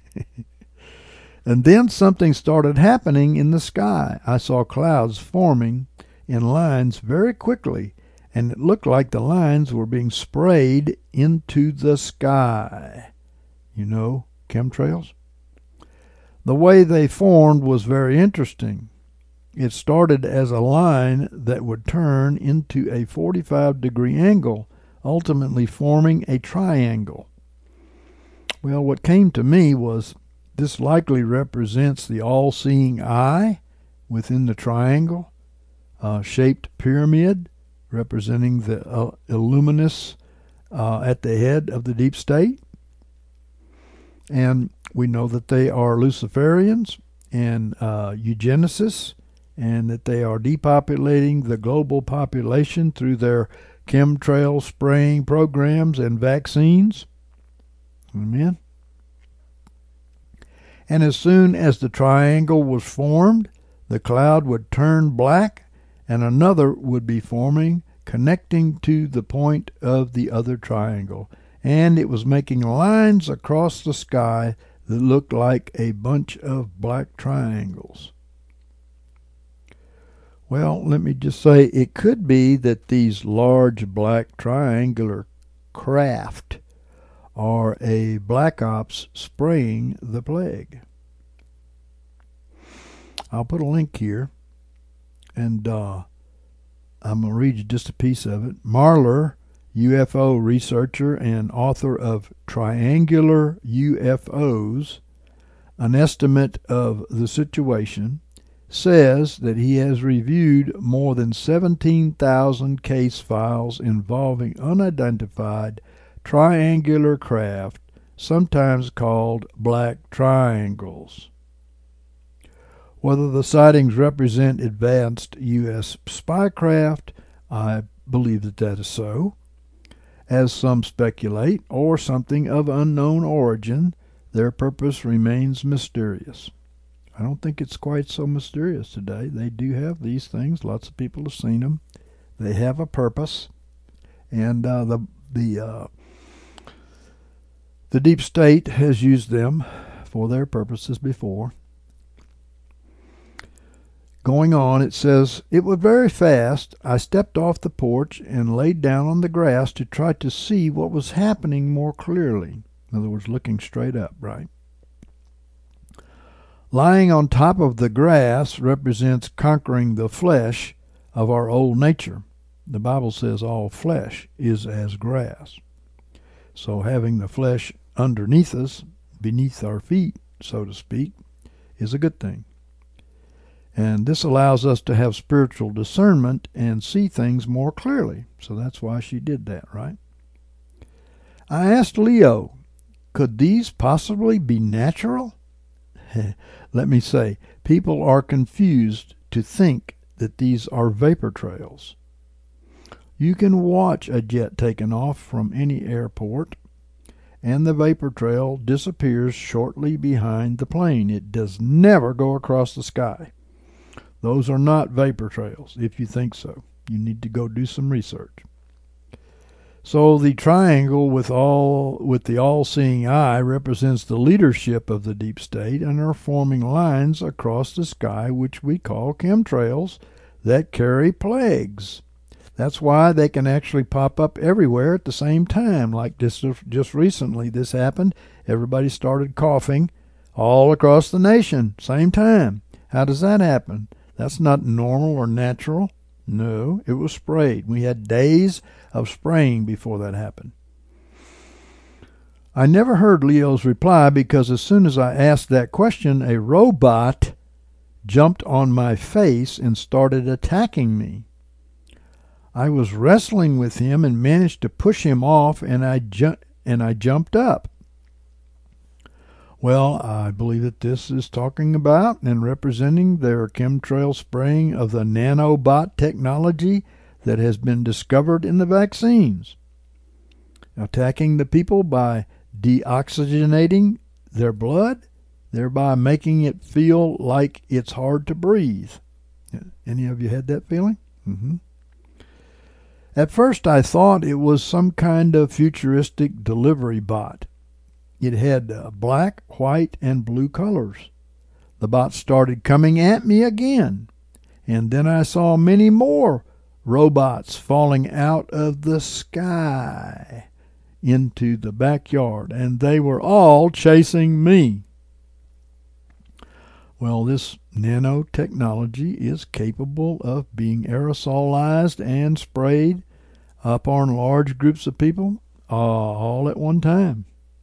And then something started happening in the sky. I saw clouds forming in lines very quickly, and it looked like the lines were being sprayed into the sky. You know, chemtrails? The way they formed was very interesting. It started as a line that would turn into a 45-degree angle, ultimately forming a triangle. Well, what came to me was this likely represents the all-seeing eye within the triangle, shaped pyramid representing the Illuminists at the head of the deep state. And we know that they are Luciferians and eugenicists, and that they are depopulating the global population through their chemtrail spraying programs and vaccines. Amen. And as soon as the triangle was formed, the cloud would turn black, and another would be forming, connecting to the point of the other triangle. And it was making lines across the sky that looked like a bunch of black triangles. Well, let me just say, it could be that these large black triangular craft are a black ops spraying the plague. I'll put a link here, and I'm going to read you just a piece of it. Marler, UFO researcher and author of Triangular UFOs, An Estimate of the Situation, says that he has reviewed more than 17,000 case files involving unidentified triangular craft, sometimes called black triangles. Whether the sightings represent advanced U.S. spycraft, I believe that is so, as some speculate, or something of unknown origin, their purpose remains mysterious. I don't think it's quite so mysterious today. They do have these things. Lots of people have seen them. They have a purpose, and the deep state has used them for their purposes before. Going on, it says, "It was very fast. I stepped off the porch and laid down on the grass to try to see what was happening more clearly." In other words, looking straight up, right? Lying on top of the grass represents conquering the flesh of our old nature. The Bible says all flesh is as grass. So having the flesh underneath us, beneath our feet, so to speak, is a good thing. And this allows us to have spiritual discernment and see things more clearly. So that's why she did that, right? I asked Leo, could these possibly be natural? Let me say, people are confused to think that these are vapor trails. You can watch a jet taken off from any airport, and the vapor trail disappears shortly behind the plane. It does never go across the sky. Those are not vapor trails. If you think so, you need to go do some research. So the triangle with the all-seeing eye represents the leadership of the deep state and are forming lines across the sky which we call chemtrails that carry plagues. That's why they can actually pop up everywhere at the same time. Like just recently this happened. Everybody started coughing all across the nation, same time. How does that happen? That's not normal or natural. No, it was sprayed. We had days of spraying before that happened. I never heard Leo's reply because as soon as I asked that question, a robot jumped on my face and started attacking me. I was wrestling with him and managed to push him off, and I jumped up. Well, I believe that this is talking about and representing their chemtrail spraying of the nanobot technology that has been discovered in the vaccines, attacking the people by deoxygenating their blood, thereby making it feel like it's hard to breathe. Any of you had that feeling? At first I thought it was some kind of futuristic delivery bot. It had black, white, and blue colors. The bot started coming at me again, and then I saw many more robots falling out of the sky into the backyard, and they were all chasing me. Well, this nanotechnology is capable of being aerosolized and sprayed upon large groups of people all at one time.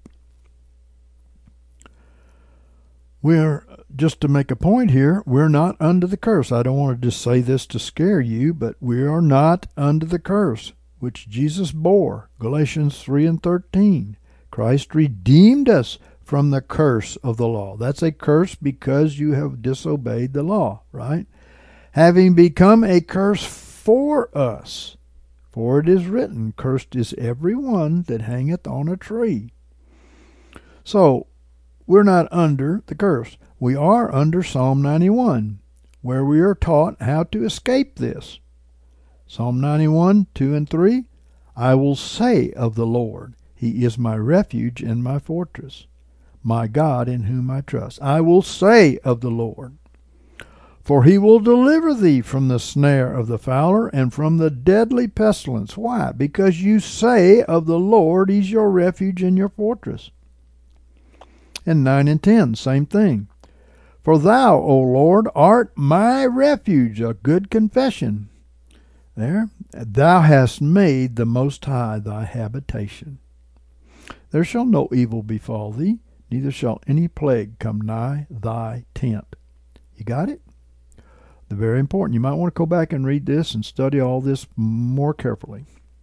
Just to make a point here, we're not under the curse. I don't want to just say this to scare you, but we are not under the curse which Jesus bore. Galatians 3:13. Christ redeemed us from the curse of the law. That's a curse because you have disobeyed the law, right? Having become a curse for us. For it is written, cursed is every one that hangeth on a tree. So, we're not under the curse. We are under Psalm 91, where we are taught how to escape this. Psalm 91, 2 and 3, I will say of the Lord, He is my refuge and my fortress, my God in whom I trust. I will say of the Lord, for He will deliver thee from the snare of the fowler and from the deadly pestilence. Why? Because you say of the Lord, He's your refuge and your fortress. And 9 and 10, same thing. For thou, O Lord, art my refuge, a good confession. There, thou hast made the Most High thy habitation. There shall no evil befall thee, neither shall any plague come nigh thy tent. You got it? They're very important. You might want to go back and read this and study all this more carefully.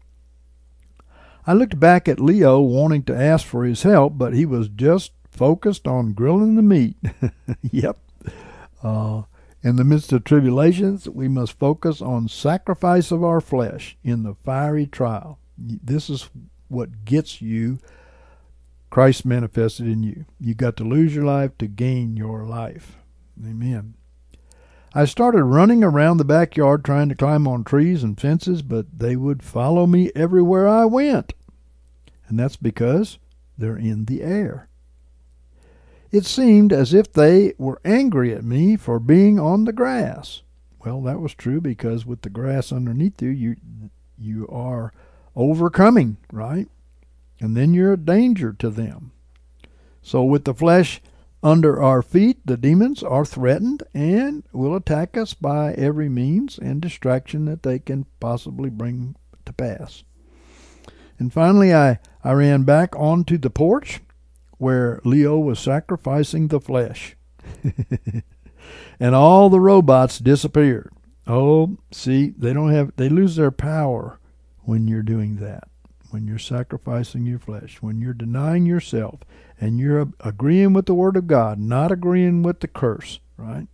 I looked back at Leo wanting to ask for his help, but he was just focused on grilling the meat. Yep. In the midst of tribulations, we must focus on sacrifice of our flesh in the fiery trial. This is what gets you Christ manifested in you. You got to lose your life to gain your life. Amen. I started running around the backyard trying to climb on trees and fences, but they would follow me everywhere I went. And that's because they're in the air. It seemed as if they were angry at me for being on the grass. Well, that was true because with the grass underneath you, you are overcoming, right? And then you're a danger to them. So with the flesh under our feet, the demons are threatened and will attack us by every means and distraction that they can possibly bring to pass. And finally, I ran back onto the porch where Leo was sacrificing the flesh. And all the robots disappeared. Oh, see, they lose their power when you're doing that. When you're sacrificing your flesh, when you're denying yourself, and you're agreeing with the Word of God, not agreeing with the curse, right?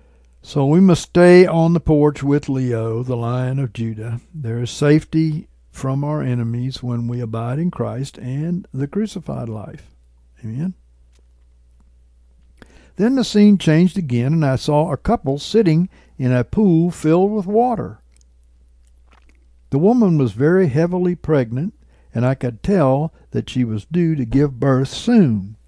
So we must stay on the porch with Leo, the Lion of Judah. There is safety from our enemies when we abide in Christ and the crucified life. Amen. Then the scene changed again, and I saw a couple sitting in a pool filled with water. The woman was very heavily pregnant, and I could tell that she was due to give birth soon.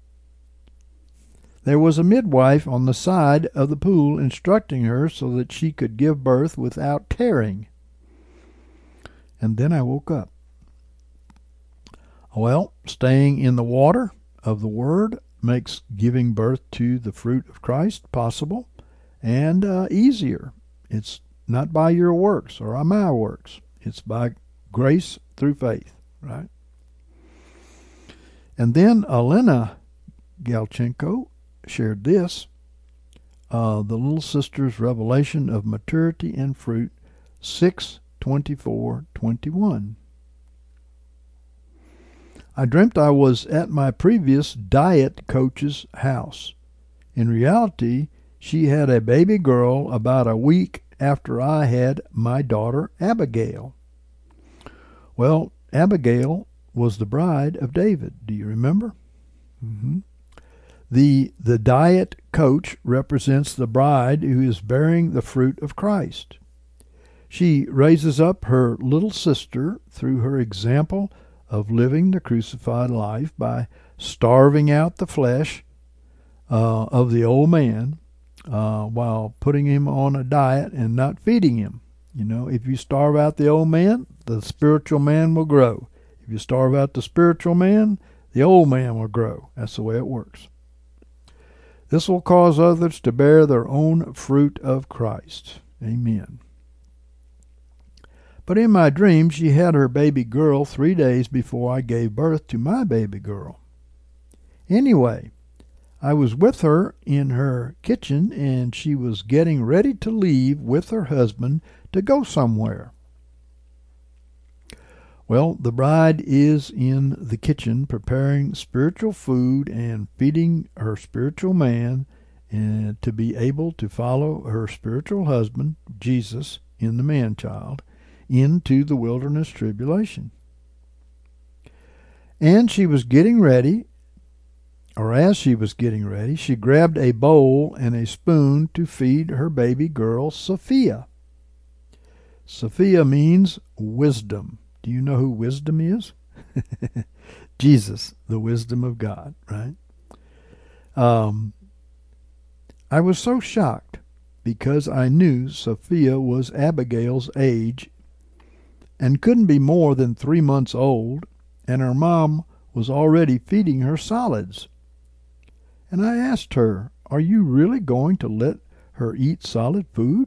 There was a midwife on the side of the pool instructing her so that she could give birth without tearing. And then I woke up. Well, staying in the water of the Word makes giving birth to the fruit of Christ possible and easier. It's not by your works or my works. It's by grace through faith, right? And then Elena Galchenko shared this, the Little Sister's Revelation of Maturity and Fruit, 6/24/21. I dreamt I was at my previous diet coach's house. In reality, she had a baby girl about a week after I had my daughter Abigail. Well, Abigail was the bride of David. Do you remember? The diet coach represents the bride who is bearing the fruit of Christ. She raises up her little sister through her example of living the crucified life by starving out the flesh of the old man while putting him on a diet and not feeding him. You know, if you starve out the old man, the spiritual man will grow. If you starve out the spiritual man, the old man will grow. That's the way it works. This will cause others to bear their own fruit of Christ. Amen. But in my dream, she had her baby girl 3 days before I gave birth to my baby girl. Anyway, I was with her in her kitchen, and she was getting ready to leave with her husband to go somewhere. Well, the bride is in the kitchen preparing spiritual food and feeding her spiritual man and to be able to follow her spiritual husband, Jesus, in the man-child, into the wilderness tribulation. And she was getting ready, or as she was getting ready, she grabbed a bowl and a spoon to feed her baby girl, Sophia. Sophia means wisdom. Do you know who wisdom is? Jesus, the wisdom of God, right? I was so shocked because I knew Sophia was Abigail's age and couldn't be more than 3 months old, and her mom was already feeding her solids. And I asked her, "Are you really going to let her eat solid food?"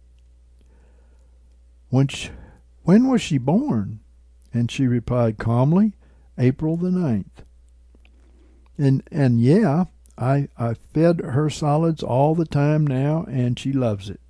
When was she born? And she replied calmly, "April the 9th. And yeah, I fed her solids all the time now, and she loves it.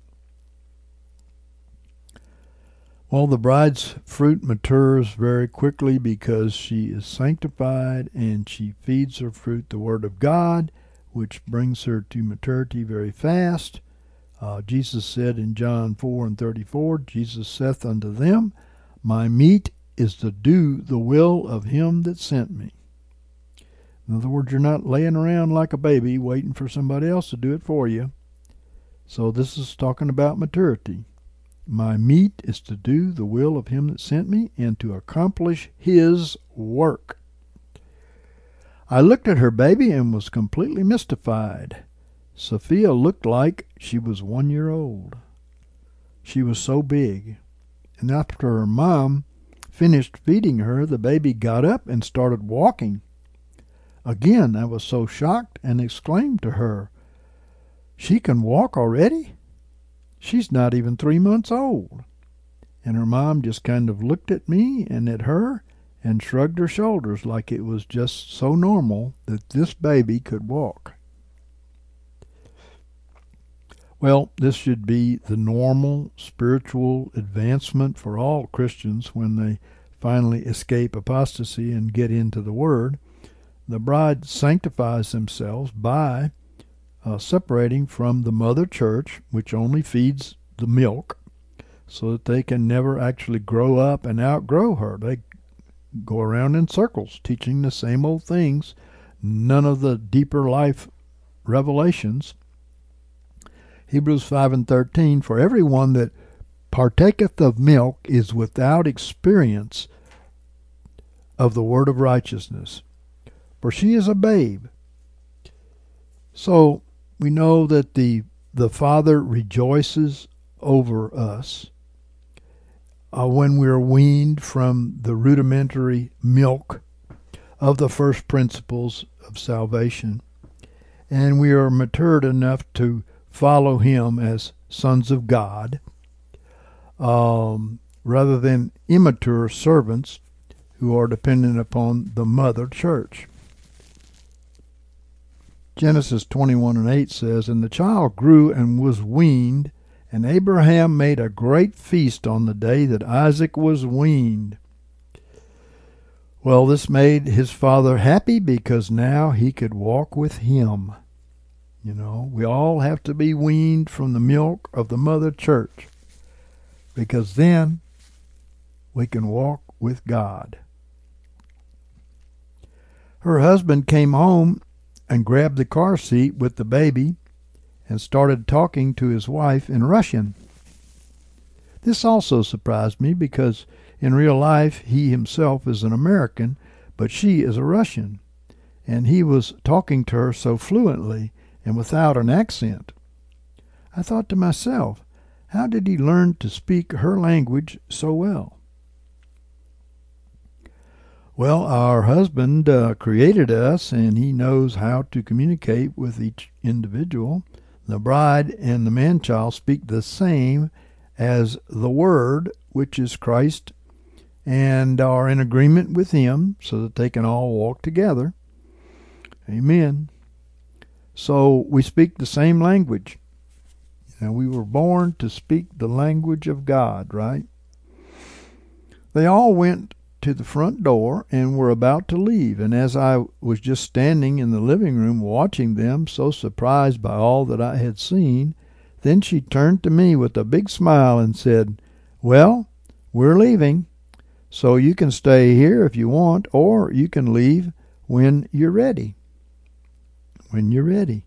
Well, the bride's fruit matures very quickly because she is sanctified, and she feeds her fruit the Word of God, which brings her to maturity very fast. Jesus said in John 4:34, Jesus saith unto them, My meat is to do the will of him that sent me. In other words, you're not laying around like a baby waiting for somebody else to do it for you. So this is talking about maturity. My meat is to do the will of him that sent me and to accomplish his work. I looked at her baby and was completely mystified. Sophia looked like she was 1 year old. She was so big. And after her mom finished feeding her, the baby got up and started walking. Again, I was so shocked and exclaimed to her, "She can walk already? She's not even 3 months old." And her mom just kind of looked at me and at her and shrugged her shoulders like it was just so normal that this baby could walk. Well, this should be the normal spiritual advancement for all Christians when they finally escape apostasy and get into the Word. The bride sanctifies themselves by separating from the mother church, which only feeds the milk, so that they can never actually grow up and outgrow her. They go around in circles teaching the same old things, none of the deeper life revelations. Hebrews 5:13, for everyone that partaketh of milk is without experience of the word of righteousness, for she is a babe. So we know that the Father rejoices over us when we're weaned from the rudimentary milk of the first principles of salvation, and we are matured enough to follow him as sons of God, rather than immature servants who are dependent upon the mother church. Genesis 21:8 says, and the child grew and was weaned, and Abraham made a great feast on the day that Isaac was weaned. Well, this made his father happy because now he could walk with him. You know, we all have to be weaned from the milk of the mother church, because then we can walk with God. Her husband came home and grabbed the car seat with the baby and started talking to his wife in Russian. This also surprised me because in real life he himself is an American, but she is a Russian, and he was talking to her so fluently and without an accent. I thought to myself, how did he learn to speak her language so well? Well, our husband created us, and he knows how to communicate with each individual. The bride and the man-child speak the same as the Word, which is Christ, and are in agreement with him so that they can all walk together. Amen. So we speak the same language. And we were born to speak the language of God, right? They all went to the front door and were about to leave, and as I was just standing in the living room watching them, so surprised by all that I had seen, then she turned to me with a big smile and said, well, we're leaving, so you can stay here if you want, or you can leave when you're ready. When you're ready.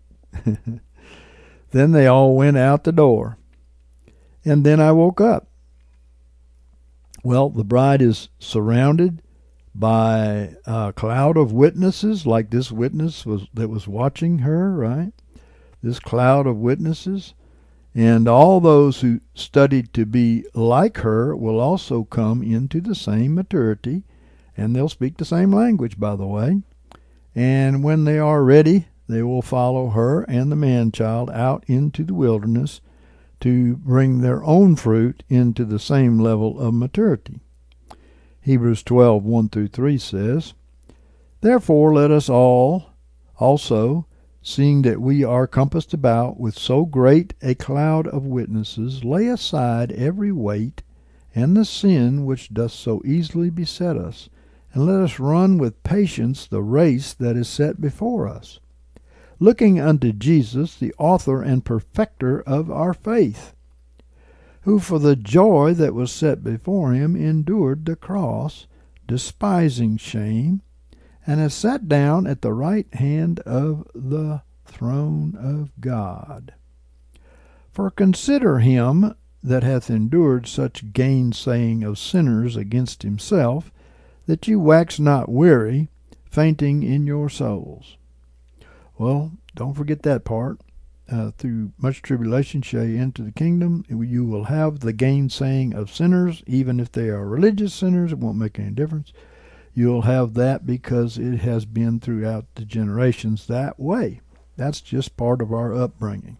Then they all went out the door, and then I woke up. Well, the bride is surrounded by a cloud of witnesses, like this witness that was watching her, right? This cloud of witnesses. And all those who studied to be like her will also come into the same maturity, and they'll speak the same language, by the way. And when they are ready, they will follow her and the man-child out into the wilderness to bring their own fruit into the same level of maturity. Hebrews 12:1-3 says, therefore let us all also, seeing that we are compassed about with so great a cloud of witnesses, lay aside every weight and the sin which doth so easily beset us, and let us run with patience the race that is set before us, looking unto Jesus, the author and perfecter of our faith, who for the joy that was set before him endured the cross, despising shame, and has sat down at the right hand of the throne of God. For consider him that hath endured such gainsaying of sinners against himself, that you wax not weary, fainting in your souls. Well, don't forget that part. Through much tribulation shall you enter the kingdom. You will have the gainsaying of sinners, even if they are religious sinners. It won't make any difference. You'll have that because it has been throughout the generations that way. That's just part of our upbringing.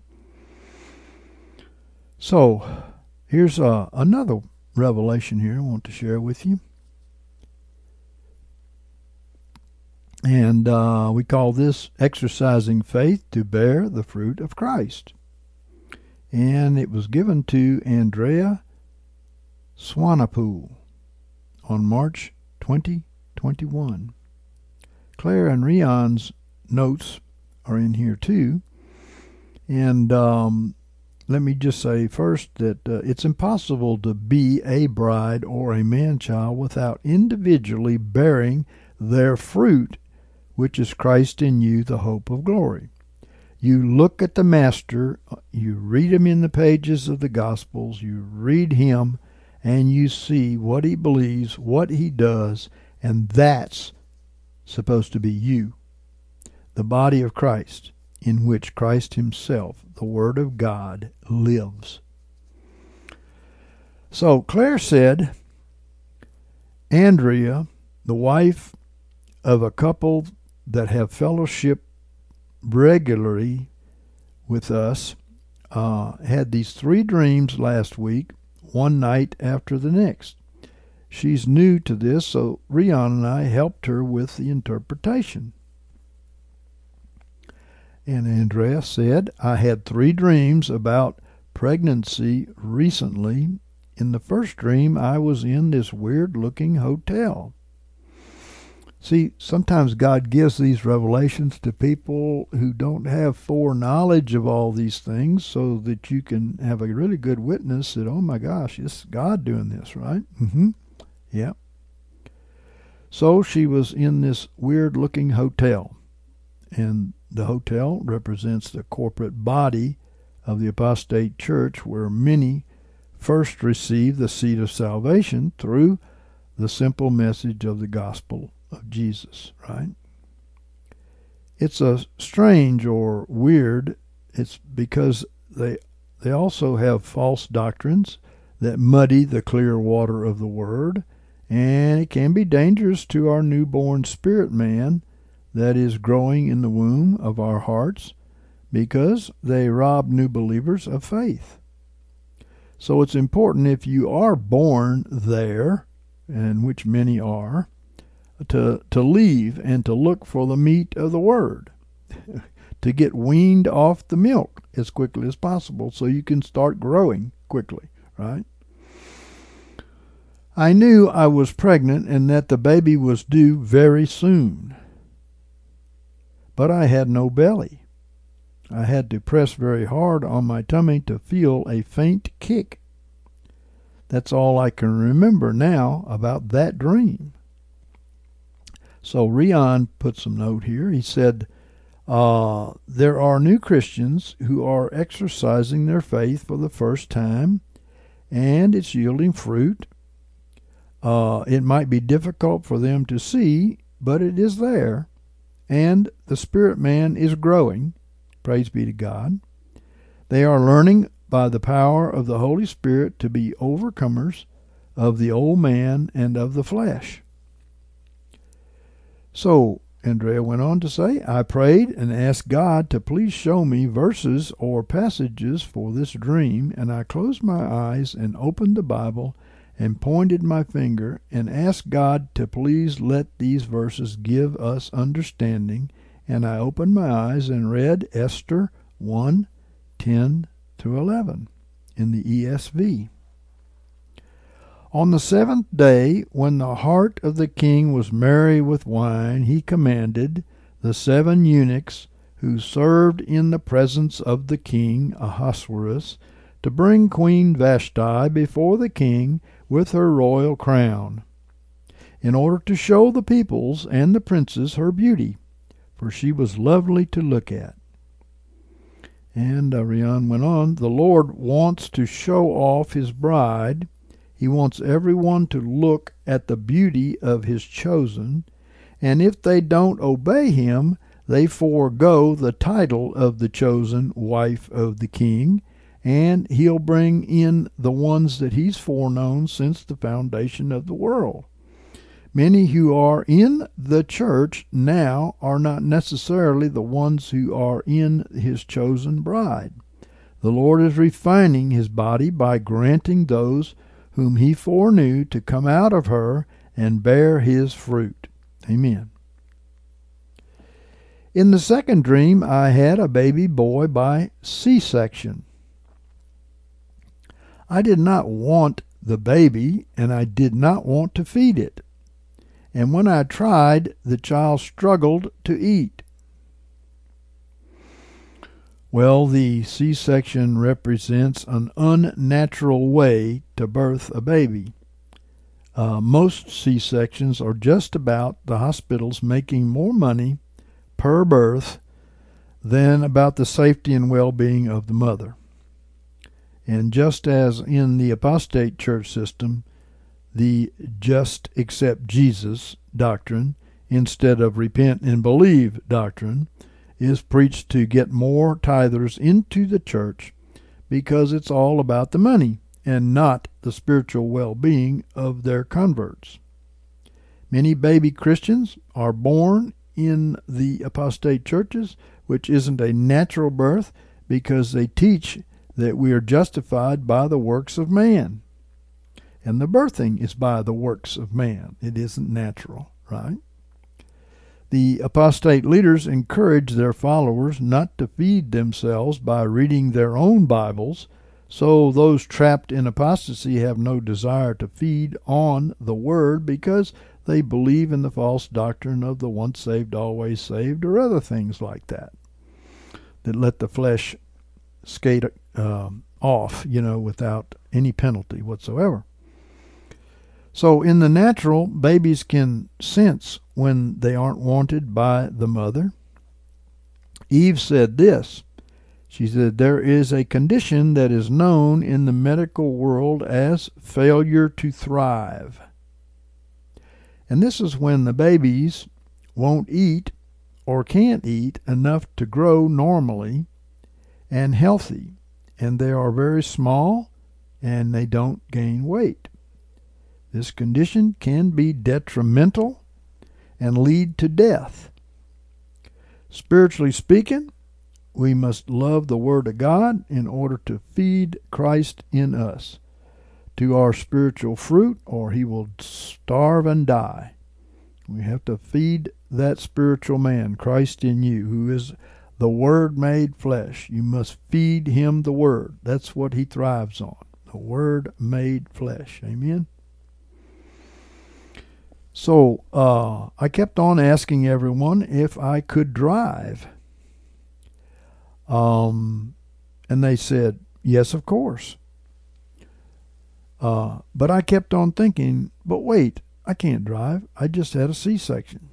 So, here's another revelation here I want to share with you. And we call this exercising faith to bear the fruit of Christ. And it was given to Andrea Swanepoel on March 2021. Claire and Rion's notes are in here too. And let me just say first that it's impossible to be a bride or a man-child without individually bearing their fruit, which is Christ in you, the hope of glory. You look at the Master, you read him in the pages of the Gospels, you read him, and you see what he believes, what he does, and that's supposed to be you, the body of Christ, in which Christ himself, the Word of God, lives. So Claire said, Andrea, the wife of a couple that have fellowship regularly with us, had these 3 dreams last week, one night after the next. She's new to this, so Rion and I helped her with the interpretation. And Andrea said, I had 3 dreams about pregnancy recently. In the first dream, I was in this weird-looking hotel. See, sometimes God gives these revelations to people who don't have foreknowledge of all these things so that you can have a really good witness that, oh my gosh, this is God doing this, right? Yeah. So she was in this weird-looking hotel, and the hotel represents the corporate body of the apostate church where many first receive the seed of salvation through the simple message of the gospel of Jesus, right? It's a strange or weird. It's because they also have false doctrines that muddy the clear water of the Word, and it can be dangerous to our newborn spirit man that is growing in the womb of our hearts because they rob new believers of faith. So it's important, if you are born there, and which many are, to leave and to look for the meat of the Word, to get weaned off the milk as quickly as possible so you can start growing quickly, right? I knew I was pregnant and that the baby was due very soon, but I had no belly. I had to press very hard on my tummy to feel a faint kick. That's all I can remember now about that dream. So Rion put some note here. He said, there are new Christians who are exercising their faith for the first time, and it's yielding fruit. It might be difficult for them to see, but it is there, and the spirit man is growing. Praise be to God. They are learning by the power of the Holy Spirit to be overcomers of the old man and of the flesh. So, Andrea went on to say, I prayed and asked God to please show me verses or passages for this dream, and I closed my eyes and opened the Bible and pointed my finger and asked God to please let these verses give us understanding, and I opened my eyes and read Esther 1:10-11 in the ESV. On the 7th day, when the heart of the king was merry with wine, he commanded the 7 eunuchs who served in the presence of the king Ahasuerus to bring Queen Vashti before the king with her royal crown, in order to show the peoples and the princes her beauty, for she was lovely to look at. And Rion went on, the Lord wants to show off his bride. He wants everyone to look at the beauty of his chosen, and if they don't obey him, they forego the title of the chosen wife of the king, and he'll bring in the ones that he's foreknown since the foundation of the world. Many who are in the church now are not necessarily the ones who are in his chosen bride. The Lord is refining his body by granting those whom he foreknew to come out of her and bear his fruit. Amen. In the second dream, I had a baby boy by C-section. I did not want the baby, and I did not want to feed it. And when I tried, the child struggled to eat. Well, the C-section represents an unnatural way to birth a baby. Most C-sections are just about the hospitals making more money per birth than about the safety and well-being of the mother. And just as in the apostate church system, the just accept Jesus doctrine instead of repent and believe doctrine is preached to get more tithers into the church because it's all about the money and not the spiritual well-being of their converts. Many baby Christians are born in the apostate churches, which isn't a natural birth because they teach that we are justified by the works of man. And the birthing is by the works of man. It isn't natural, right? The apostate leaders encourage their followers not to feed themselves by reading their own Bibles, so those trapped in apostasy have no desire to feed on the Word because they believe in the false doctrine of the once saved, always saved, or other things like that let the flesh skate off, without any penalty whatsoever. So in the natural, babies can sense when they aren't wanted by the mother. Eve said this. She said, there is a condition that is known in the medical world as failure to thrive. And this is when the babies won't eat or can't eat enough to grow normally and healthy. And they are very small and they don't gain weight. This condition can be detrimental and lead to death. Spiritually speaking, we must love the Word of God in order to feed Christ in us to our spiritual fruit, or he will starve and die. We have to feed that spiritual man, Christ in you, who is the Word made flesh. You must feed him the Word. That's what he thrives on, the Word made flesh. Amen? So I kept on asking everyone if I could drive. And they said, yes, of course. But I kept on thinking, but wait, I can't drive. I just had a C-section.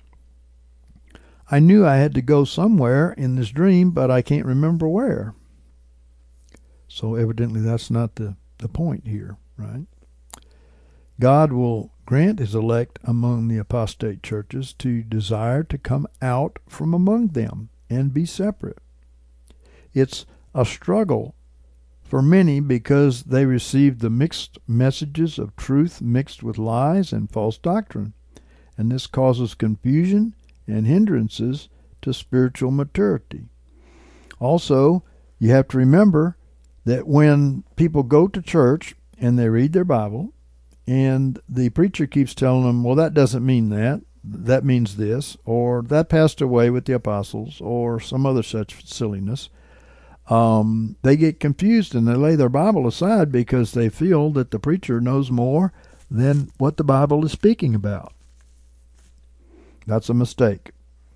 I knew I had to go somewhere in this dream, but I can't remember where. So evidently that's not the point here, right? God will grant his elect among the apostate churches to desire to come out from among them and be separate. It's a struggle for many because they receive the mixed messages of truth mixed with lies and false doctrine, and this causes confusion and hindrances to spiritual maturity. Also, you have to remember that when people go to church and they read their Bible, and the preacher keeps telling them, well, that doesn't mean that. That means this, or that passed away with the apostles, or some other such silliness. They get confused and they lay their Bible aside because they feel that the preacher knows more than what the Bible is speaking about. That's a mistake.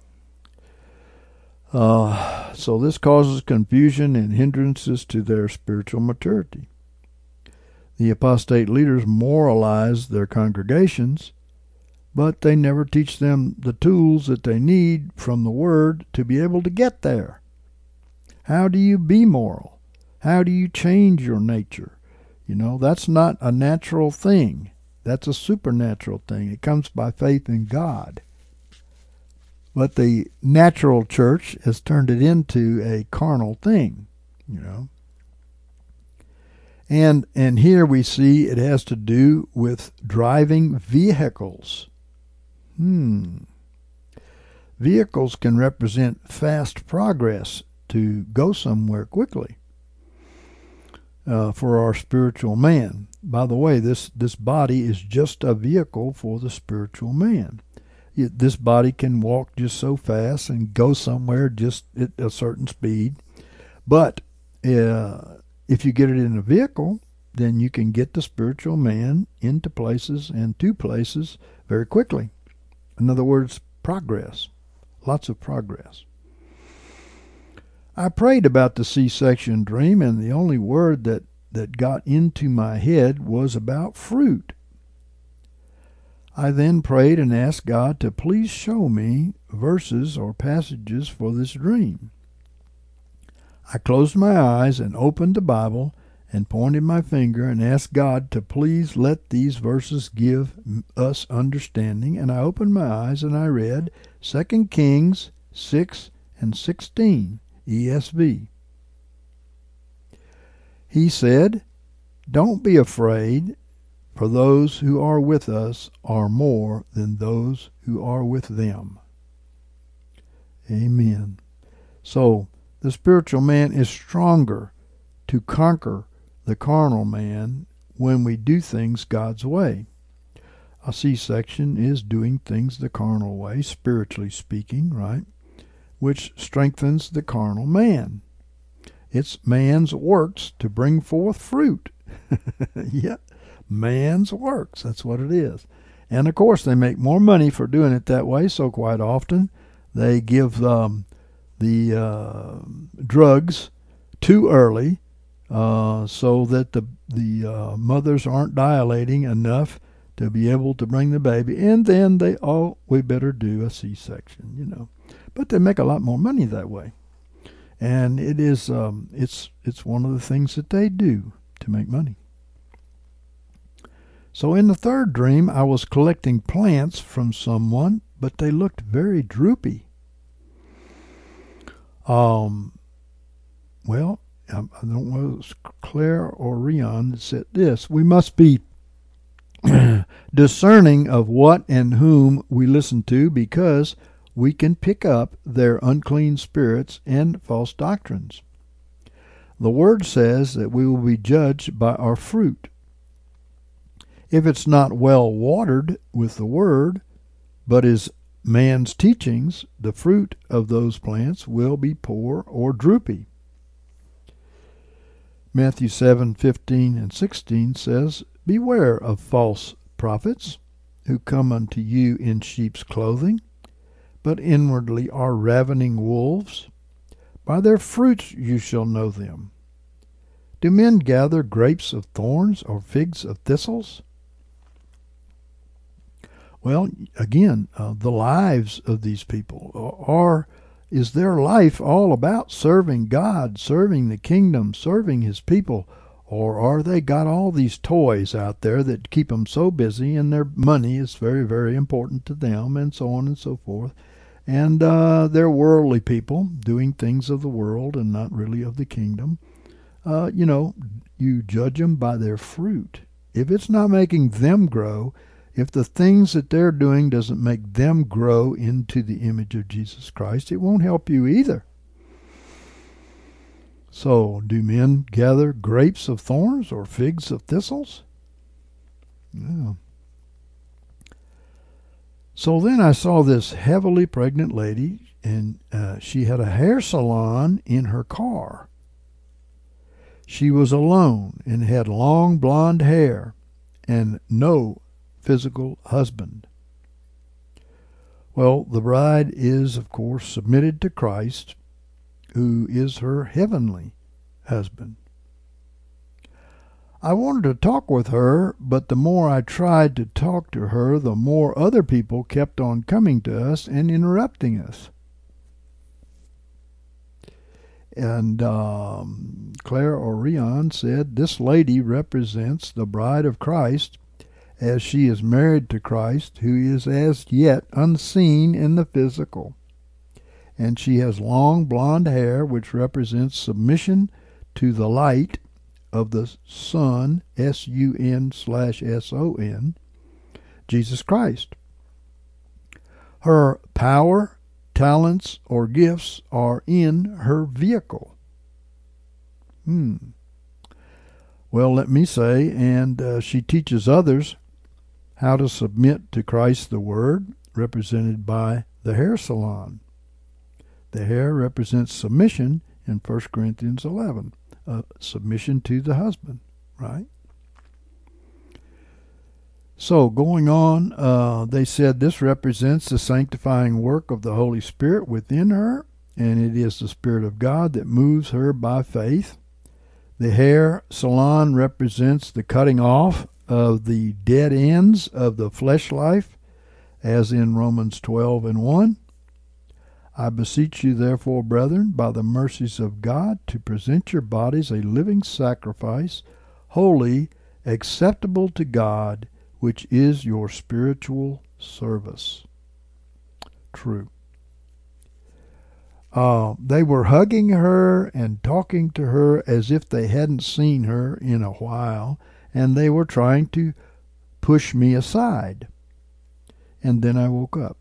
So this causes confusion and hindrances to their spiritual maturity. The apostate leaders moralize their congregations, but they never teach them the tools that they need from the Word to be able to get there. How do you be moral? How do you change your nature? That's not a natural thing. That's a supernatural thing. It comes by faith in God. But the natural church has turned it into a carnal thing, And here we see it has to do with driving vehicles. Vehicles can represent fast progress to go somewhere quickly for our spiritual man. By the way, this body is just a vehicle for the spiritual man. This body can walk just so fast and go somewhere just at a certain speed. But if you get it in a vehicle, then you can get the spiritual man into places and to places very quickly. In other words, progress. Lots of progress. I prayed about the C-section dream, and the only word that got into my head was about fruit. I then prayed and asked God to please show me verses or passages for this dream. I closed my eyes and opened the Bible and pointed my finger and asked God to please let these verses give us understanding. And I opened my eyes and I read 2 Kings 6 and 16, ESV. He said, "Don't be afraid, for those who are with us are more than those who are with them." Amen. So, the spiritual man is stronger to conquer the carnal man when we do things God's way. A C-section is doing things the carnal way, spiritually speaking, right? Which strengthens the carnal man. It's man's works to bring forth fruit. Yeah, man's works, that's what it is. And of course, they make more money for doing it that way, so quite often they give the drugs too early so that the mothers aren't dilating enough to be able to bring the baby, and then we better do a C-section, you know. But they make a lot more money that way, and it is it's one of the things that they do to make money. So in the third dream, I was collecting plants from someone, but they looked very droopy. Well, I don't know if it was Claire or Rion that said this. We must be discerning of what and whom we listen to, because we can pick up their unclean spirits and false doctrines. The Word says that we will be judged by our fruit. If it's not well watered with the Word, but is man's teachings, the fruit of those plants will be poor or droopy. Matthew 7:15 and 16 says, "Beware of false prophets, who come unto you in sheep's clothing, but inwardly are ravening wolves. By their fruits you shall know them. Do men gather grapes of thorns or figs of thistles?" Well, again, the lives of these people is their life all about serving God, serving the kingdom, serving His people, or are they got all these toys out there that keep them so busy, and their money is very, very important to them, and so on and so forth, and they're worldly people doing things of the world and not really of the kingdom. You judge them by their fruit. If it's not making them grow, if the things that they're doing doesn't make them grow into the image of Jesus Christ, it won't help you either. So, do men gather grapes of thorns or figs of thistles? Yeah. So then I saw this heavily pregnant lady, and she had a hair salon in her car. She was alone and had long blonde hair and no physical husband. Well, the bride is, of course, submitted to Christ, who is her heavenly husband. I wanted to talk with her, but the more I tried to talk to her, the more other people kept on coming to us and interrupting us. And Claire Orion said, "This lady represents the bride of Christ, as she is married to Christ, who is as yet unseen in the physical. And she has long blonde hair, which represents submission to the light of the Son, S-U-N/S-O-N, Jesus Christ. Her power, talents, or gifts are in her vehicle." Well, let me say, and she teaches others how to submit to Christ the Word, represented by the hair salon. The hair represents submission in 1 Corinthians 11, submission to the husband, right? So, going on, they said this represents the sanctifying work of the Holy Spirit within her, and it is the Spirit of God that moves her by faith. The hair salon represents the cutting off of the dead ends of the flesh life, as in Romans 12:1. I beseech you, therefore, brethren, by the mercies of God, to present your bodies a living sacrifice, holy, acceptable to God, which is your spiritual service. True. They were hugging her and talking to her as if they hadn't seen her in a while, and they were trying to push me aside. And then I woke up.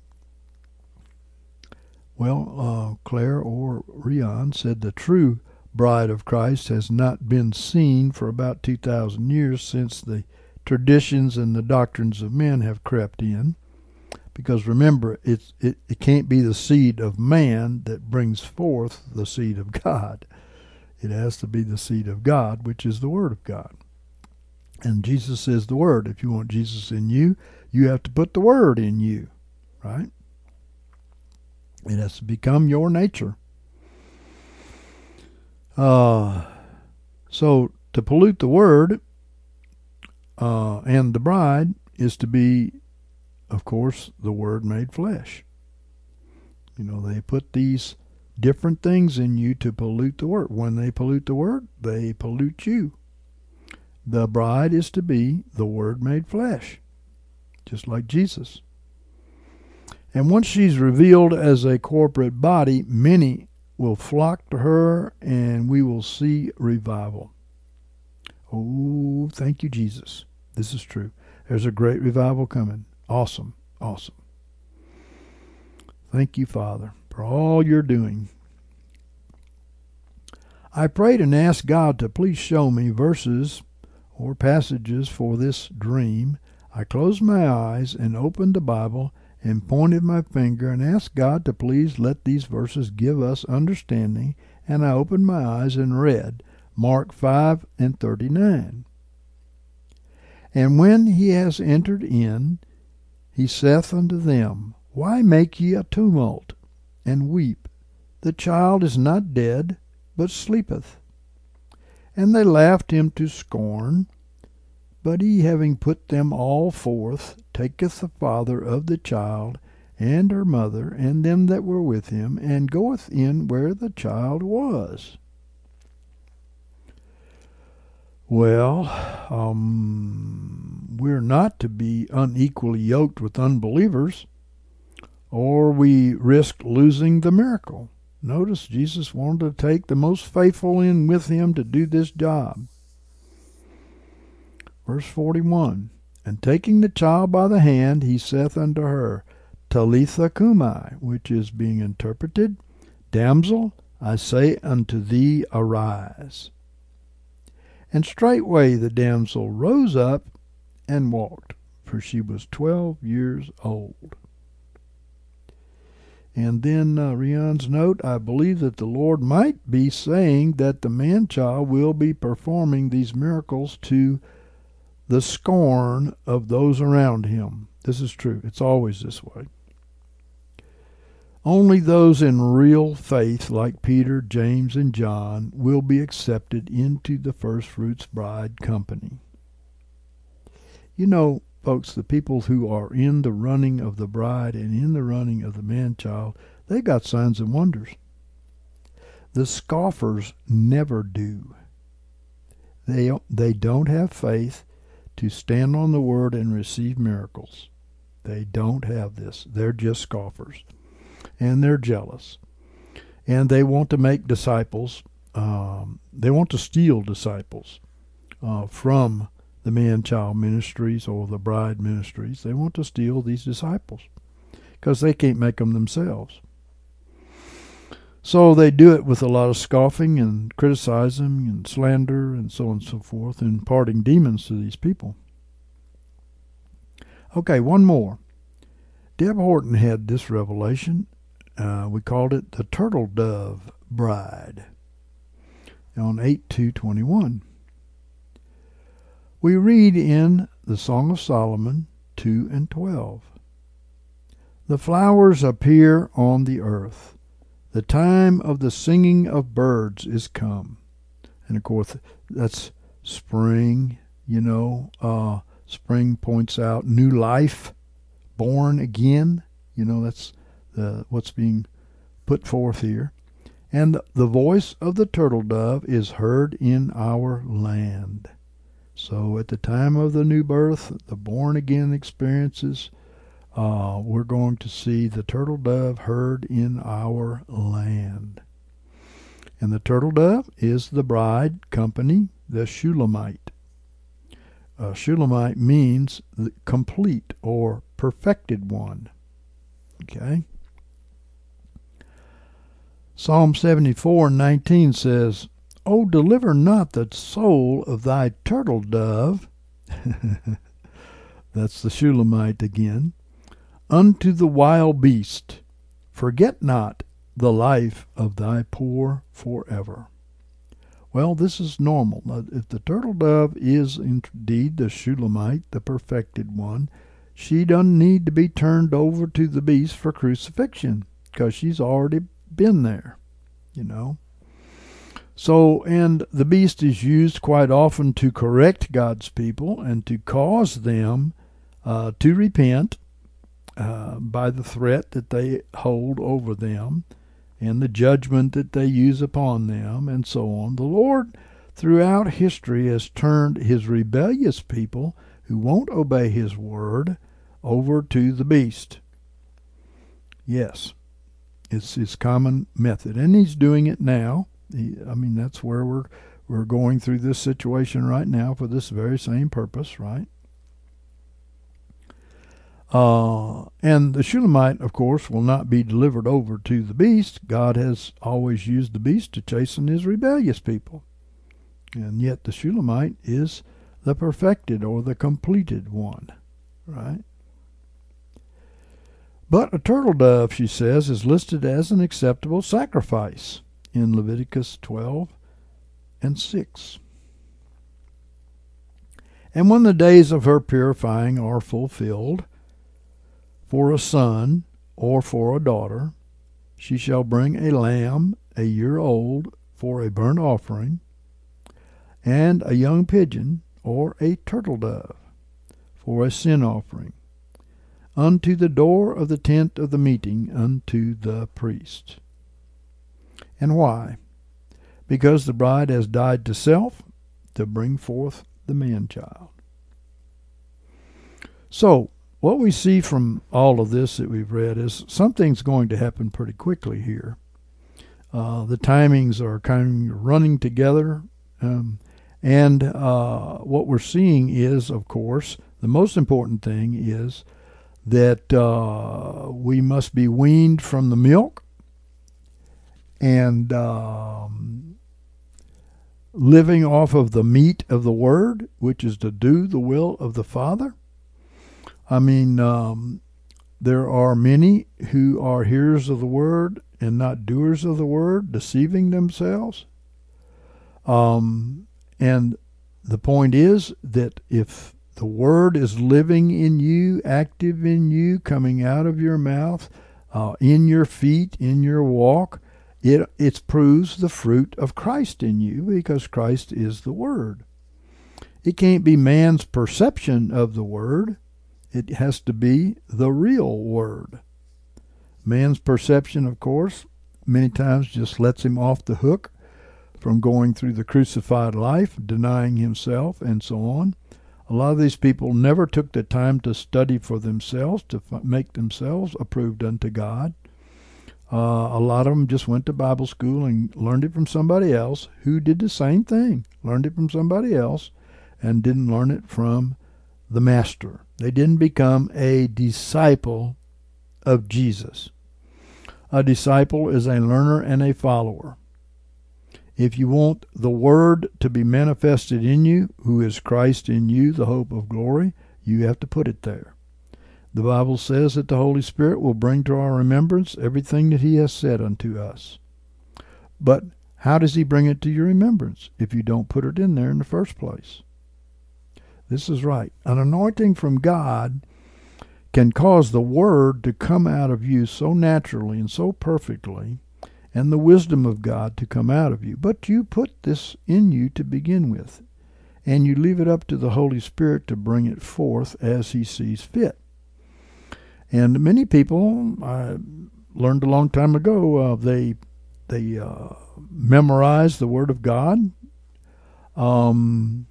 Well, Claire or Rion said the true bride of Christ has not been seen for about 2,000 years, since the traditions and the doctrines of men have crept in. Because remember, it can't be the seed of man that brings forth the seed of God. It has to be the seed of God, which is the Word of God. And Jesus is the Word. If you want Jesus in you, you have to put the Word in you, right? It has to become your nature. So to pollute the Word and the bride is to be, of course, the Word made flesh. You know, they put these different things in you to pollute the Word. When they pollute the Word, they pollute you. The bride is to be the Word made flesh, just like Jesus. And once she's revealed as a corporate body, many will flock to her, and we will see revival. Oh, thank you, Jesus. This is true. There's a great revival coming. Awesome, awesome. Thank you, Father, for all you're doing. I prayed and asked God to please show me verses or passages for this dream. I closed my eyes and opened the Bible and pointed my finger and asked God to please let these verses give us understanding, and I opened my eyes and read Mark 5:39. And when he has entered in, he saith unto them, Why make ye a tumult, and weep? The child is not dead, but sleepeth. And they laughed him to scorn. But he, having put them all forth, taketh the father of the child, and her mother, and them that were with him, and goeth in where the child was. Well, we're not to be unequally yoked with unbelievers, or we risk losing the miracle. Notice Jesus wanted to take the most faithful in with him to do this job. Verse 41, And taking the child by the hand, he saith unto her, Talitha cumi, which is being interpreted, Damsel, I say unto thee, arise. And straightway the damsel rose up and walked, for she was 12 years old. And then Rion's note, I believe that the Lord might be saying that the man-child will be performing these miracles to the scorn of those around him. This is true. It's always this way. Only those in real faith, like Peter, James, and John, will be accepted into the first fruits bride company. You know, folks, the people who are in the running of the bride and in the running of the man-child, they got signs and wonders. The scoffers never do. They don't have faith to stand on the word and receive miracles. They don't have this. They're just scoffers. And they're jealous. And they want to make disciples. They want to steal disciples from the man-child ministries or the bride ministries. They want to steal these disciples because they can't make them themselves. So they do it with a lot of scoffing and criticizing and slander and so on and so forth, imparting demons to these people. Okay, one more. Deb Horton had this revelation. We called it the Turtle Dove Bride on 8/2/21. We read in the Song of Solomon 2:12. The flowers appear on the earth. The time of the singing of birds is come. And of course, that's spring, spring points out new life, born again. That's what's being put forth here. And the voice of the turtle dove is heard in our land. So at the time of the new birth, the born again experiences, we're going to see the turtle dove heard in our land. And the turtle dove is the bride company, the Shulamite. Shulamite means the complete or perfected one. Okay? Psalm 74:19 says, "O deliver not the soul of thy turtle dove," that's the Shulamite again, "unto the wild beast. Forget not the life of thy poor forever." Well, this is normal. If the turtle dove is indeed the Shulamite, the perfected one, she doesn't need to be turned over to the beast for crucifixion, because she's already been there, So, and the beast is used quite often to correct God's people and to cause them to repent by the threat that they hold over them and the judgment that they use upon them, and so on. The Lord, throughout history, has turned his rebellious people who won't obey his word over to the beast. Yes, it's his common method, and he's doing it now. That's where we're going through this situation right now for this very same purpose, right? And the Shulamite, of course, will not be delivered over to the beast. God has always used the beast to chasten his rebellious people. And yet the Shulamite is the perfected or the completed one, right? But a turtle dove, she says, is listed as an acceptable sacrifice in Leviticus 12:6. "And when the days of her purifying are fulfilled, for a son or for a daughter, she shall bring a lamb a year old for a burnt offering, and a young pigeon or a turtle dove for a sin offering, unto the door of the tent of the meeting unto the priest." And why? Because the bride has died to self to bring forth the man-child. So, what we see from all of this that we've read is something's going to happen pretty quickly here. The timings are kind of running together, and what we're seeing is, of course, the most important thing is that we must be weaned from the milk and living off of the meat of the Word, which is to do the will of the Father. There are many who are hearers of the Word and not doers of the Word, deceiving themselves. And the point is that if the Word is living in you, active in you, coming out of your mouth, in your feet, in your walk, it proves the fruit of Christ in you, because Christ is the Word. It can't be man's perception of the Word. It has to be the real Word. Man's perception, of course, many times just lets him off the hook from going through the crucified life, denying himself, and so on. A lot of these people never took the time to study for themselves, to make themselves approved unto God. A lot of them just went to Bible school and learned it from somebody else who did the same thing, learned it from somebody else, and didn't learn it from the Master. They didn't become a disciple of Jesus. A disciple is a learner and a follower. If you want the Word to be manifested in you, who is Christ in you, the hope of glory, you have to put it there. The Bible says that the Holy Spirit will bring to our remembrance everything that He has said unto us. But how does He bring it to your remembrance if you don't put it in there in the first place? This is right. An anointing from God can cause the Word to come out of you so naturally and so perfectly, and the wisdom of God to come out of you. But you put this in you to begin with, and you leave it up to the Holy Spirit to bring it forth as He sees fit. And many people, I learned a long time ago, they memorize the Word of God, and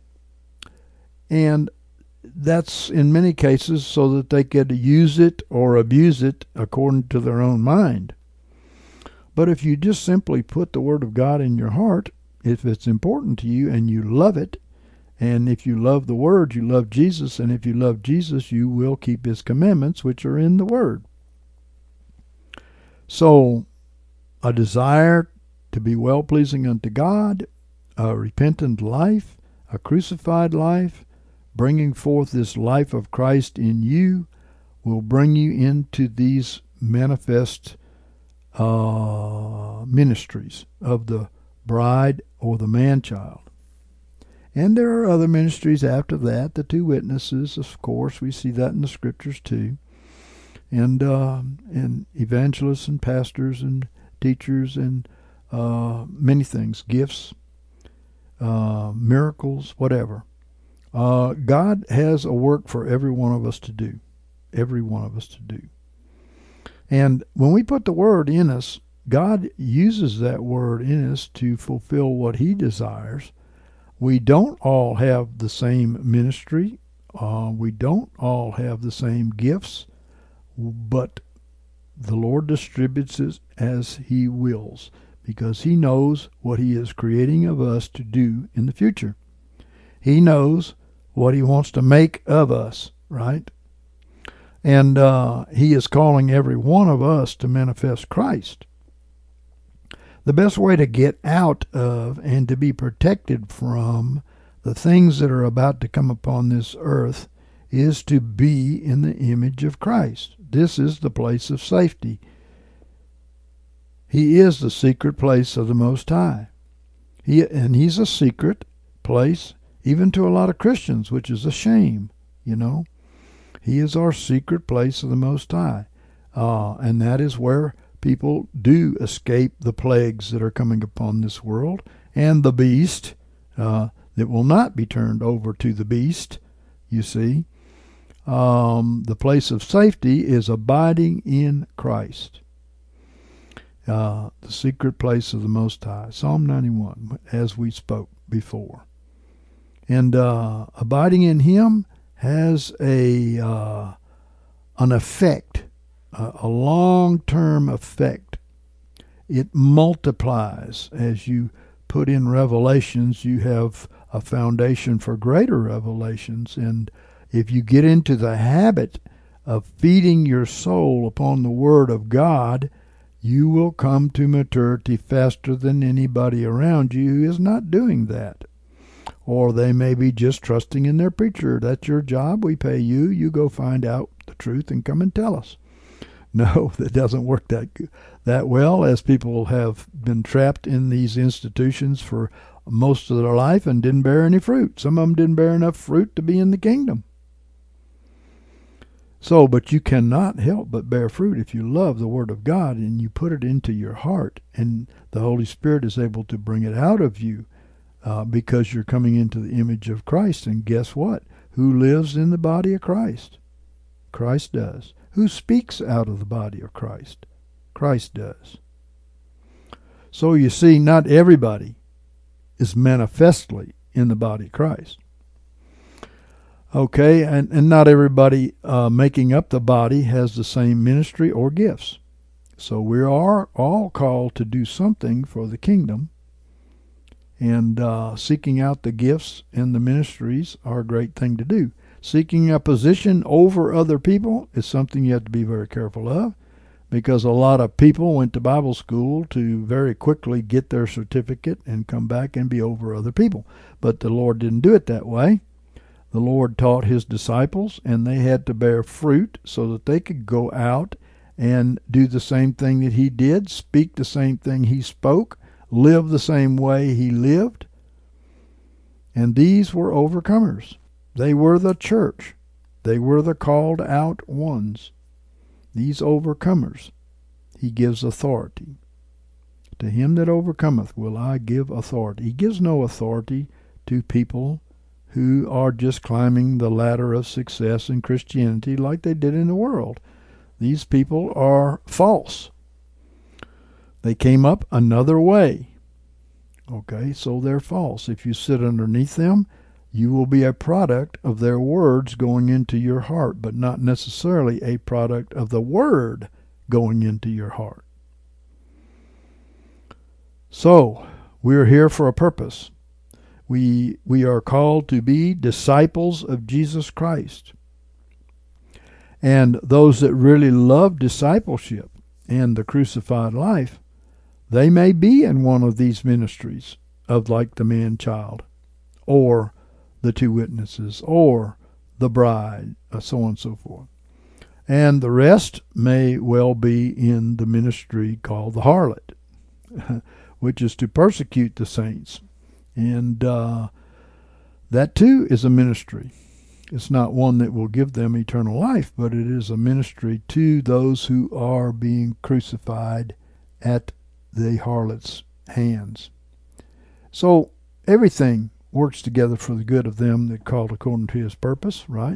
that's in many cases so that they could use it or abuse it according to their own mind. But if you just simply put the Word of God in your heart, if it's important to you and you love it, and if you love the Word, you love Jesus, and if you love Jesus, you will keep His commandments, which are in the Word. So, a desire to be well-pleasing unto God, a repentant life, a crucified life, bringing forth this life of Christ in you, will bring you into these manifest ministries of the bride or the man-child. And there are other ministries after that, the two witnesses, of course, we see that in the scriptures too, and evangelists and pastors and teachers and many things, gifts, miracles, whatever. God has a work for every one of us to do, every one of us to do. And when we put the Word in us, God uses that Word in us to fulfill what He desires. We don't all have the same ministry. We don't all have the same gifts, but the Lord distributes it as He wills, because He knows what He is creating of us to do in the future. He knows what He wants to make of us, right? And He is calling every one of us to manifest Christ. The best way to get out of and to be protected from the things that are about to come upon this earth is to be in the image of Christ. This is the place of safety. He is the secret place of the Most High. He's a secret place even to a lot of Christians, which is a shame, you know. He is our secret place of the Most High. And that is where people do escape the plagues that are coming upon this world, and the beast that will not be turned over to the beast, you see. The place of safety is abiding in Christ. The secret place of the Most High. Psalm 91, as we spoke before. And abiding in Him has an effect, a long-term effect. It multiplies. As you put in revelations, you have a foundation for greater revelations. And if you get into the habit of feeding your soul upon the Word of God, you will come to maturity faster than anybody around you who is not doing that. Or they may be just trusting in their preacher. That's your job. We pay you. You go find out the truth and come and tell us. No, that doesn't work that well, as people have been trapped in these institutions for most of their life and didn't bear any fruit. Some of them didn't bear enough fruit to be in the kingdom. So, but you cannot help but bear fruit if you love the Word of God and you put it into your heart, and the Holy Spirit is able to bring it out of you because you're coming into the image of Christ. And guess what? Who lives in the body of Christ? Christ does. Who speaks out of the body of Christ? Christ does. So you see, not everybody is manifestly in the body of Christ. Okay, and not everybody making up the body has the same ministry or gifts. So we are all called to do something for the kingdom, and seeking out the gifts and the ministries are a great thing to do. Seeking a position over other people is something you have to be very careful of, because a lot of people went to Bible school to very quickly get their certificate and come back and be over other people. But the Lord didn't do it that way. The Lord taught His disciples, and they had to bear fruit so that they could go out and do the same thing that He did, speak the same thing He spoke, live the same way He lived. And these were overcomers. They were the church. They were the called out ones. These overcomers, He gives authority To him that overcometh will I give authority. He gives no authority to people who are just climbing the ladder of success in Christianity like they did in the world. These people are false. They came up another way. Okay, so they're false. If you sit underneath them, you will be a product of their words going into your heart, but not necessarily a product of the word going into your heart. So, we're here for a purpose. We are called to be disciples of Jesus Christ. And those that really love discipleship and the crucified life, they may be in one of these ministries of like the man-child, or the two witnesses, or the bride, so on and so forth. And the rest may well be in the ministry called the harlot, which is to persecute the saints. And that too is a ministry. It's not one that will give them eternal life, but it is a ministry to those who are being crucified at the harlot's hands. So everything works together for the good of them that called according to his purpose, right?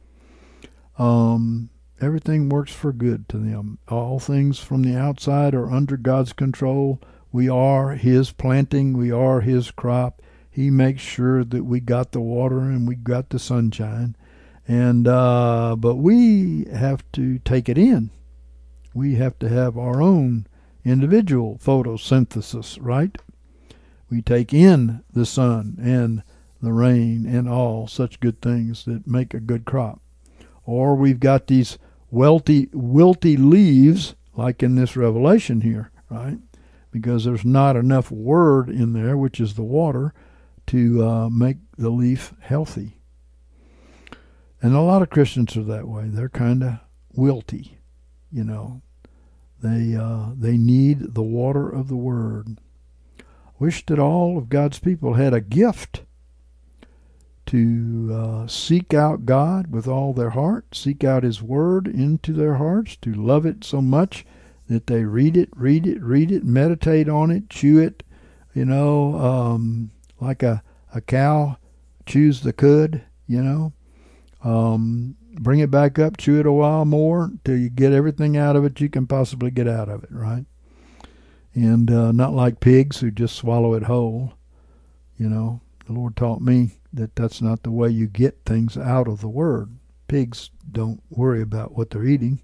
Everything works for good to them. All things from the outside are under God's control. We are his planting. We are his crop. He makes sure that we got the water and we got the sunshine. And but we have to take it in. We have to have our own individual photosynthesis, right? We take in the sun and the rain and all such good things that make a good crop. Or we've got these wilty leaves, like in this Revelation here, right? Because there's not enough word in there, which is the water, to make the leaf healthy. And a lot of Christians are that way. They're kind of wilty, you know. They need the water of the Word. Wish that all of God's people had a gift to seek out God with all their heart, seek out His Word into their hearts, to love it so much that they read it, meditate on it, chew it, you know, like a cow chews the cud, you know. Bring it back up, chew it a while more till you get everything out of it you can possibly get out of it, right? And not like pigs who just swallow it whole. You know, the Lord taught me that that's not the way you get things out of the Word. Pigs don't worry about what they're eating.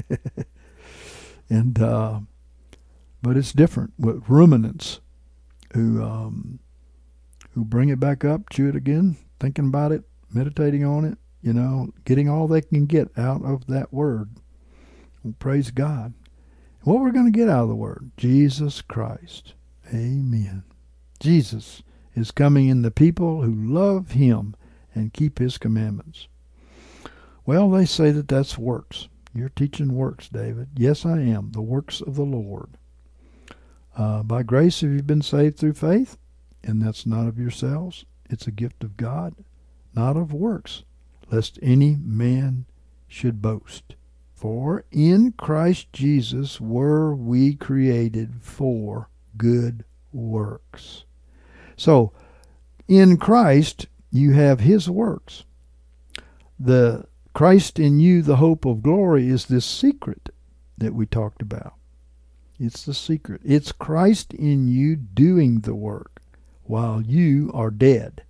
And but it's different with ruminants who bring it back up, chew it again, thinking about it, meditating on it, you know, getting all they can get out of that Word. Well, praise God. What we're going to get out of the Word? Jesus Christ. Amen. Jesus is coming in the people who love Him and keep His commandments. Well, they say that that's works. You're teaching works, David. Yes, I am. The works of the Lord. By grace have you been saved through faith, and that's not of yourselves. It's a gift of God, not of works, lest any man should boast. For in Christ Jesus were we created for good works. So, in Christ, you have His works. The Christ in you, the hope of glory, is this secret that we talked about. It's the secret. It's Christ in you doing the work while you are dead.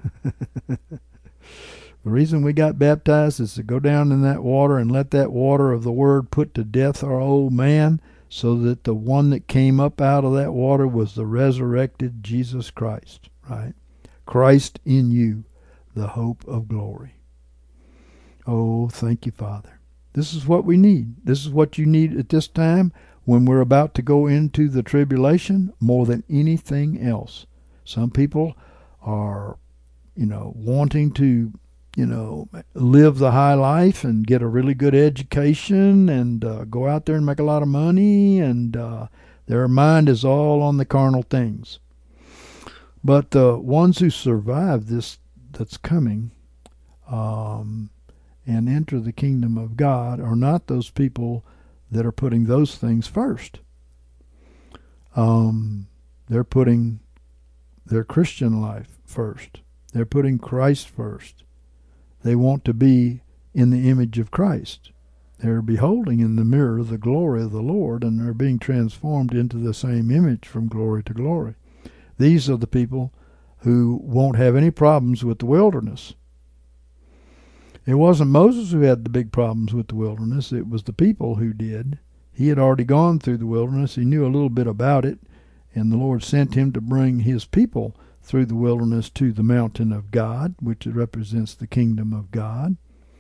The reason we got baptized is to go down in that water and let that water of the Word put to death our old man, so that the one that came up out of that water was the resurrected Jesus Christ, right? Christ in you, the hope of glory. Oh, thank you, Father. This is what we need. This is what you need at this time when we're about to go into the tribulation more than anything else. Some people are, wanting to, live the high life and get a really good education and go out there and make a lot of money, and their mind is all on the carnal things. But the ones who survive this that's coming and enter the kingdom of God are not those people that are putting those things first. They're putting their Christian life first. They're putting Christ first. They want to be in the image of Christ. They're beholding in the mirror the glory of the Lord, and they're being transformed into the same image from glory to glory. These are the people who won't have any problems with the wilderness. It wasn't Moses who had the big problems with the wilderness. It was the people who did. He had already gone through the wilderness. He knew a little bit about it, and the Lord sent him to bring his people through the wilderness to the mountain of God, which represents the kingdom of God.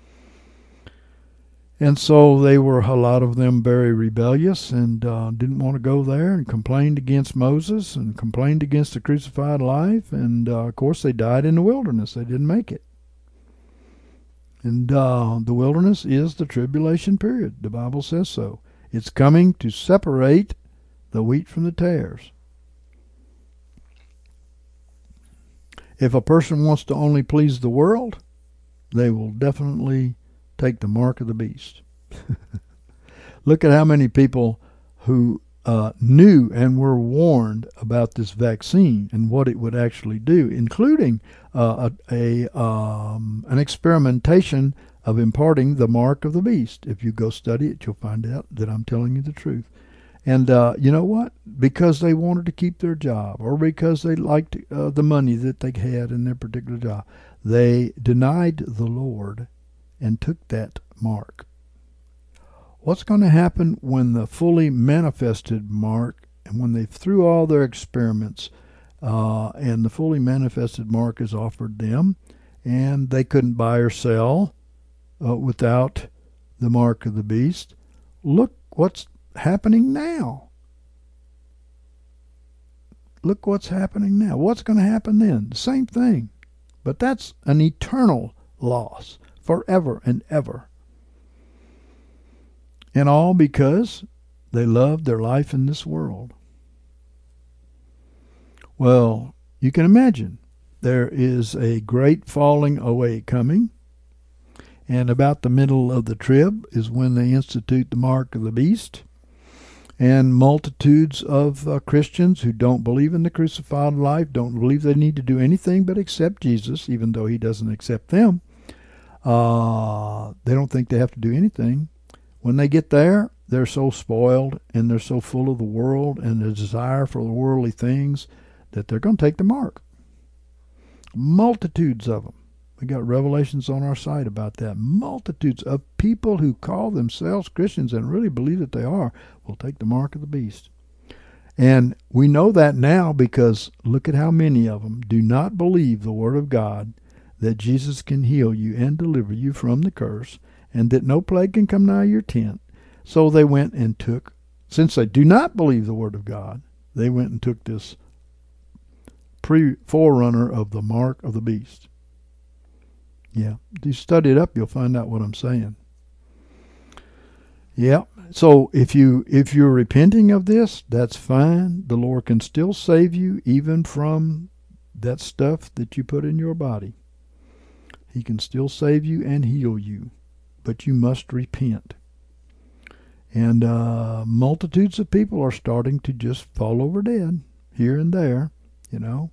And so they were, a lot of them, very rebellious and didn't want to go there, and complained against Moses and complained against the crucified life. And, of course, they died in the wilderness. They didn't make it. And the wilderness is the tribulation period. The Bible says so. It's coming to separate the wheat from the tares. If a person wants to only please the world, they will definitely take the mark of the beast. Look at how many people who knew and were warned about this vaccine and what it would actually do, including an experimentation of imparting the mark of the beast. If you go study it, you'll find out that I'm telling you the truth. And you know what? Because they wanted to keep their job, or because they liked the money that they had in their particular job, they denied the Lord and took that mark. What's going to happen when the fully manifested mark, and when they threw all their experiments, and the fully manifested mark is offered them, and they couldn't buy or sell without the mark of the beast? Look what's happening now. Look what's happening now. What's going to happen then? The same thing. But that's an eternal loss, forever and ever. And all because they loved their life in this world. Well, you can imagine there is a great falling away coming. And about the middle of the trib is when they institute the mark of the beast. And multitudes of Christians who don't believe in the crucified life, don't believe they need to do anything but accept Jesus, even though he doesn't accept them. They don't think they have to do anything. When they get there, they're so spoiled and they're so full of the world and the desire for the worldly things that they're going to take the mark. Multitudes of them. We got revelations on our site about that. Multitudes of people who call themselves Christians and really believe that they are will take the mark of the beast. And we know that now because look at how many of them do not believe the Word of God, that Jesus can heal you and deliver you from the curse, and that no plague can come nigh your tent. So they went and took, since they do not believe the Word of God, they went and took this forerunner of the mark of the beast. Yeah, if you study it up, you'll find out what I'm saying. Yeah, so if you're repenting of this, that's fine. The Lord can still save you even from that stuff that you put in your body. He can still save you and heal you, but you must repent. And multitudes of people are starting to just fall over dead here and there, you know.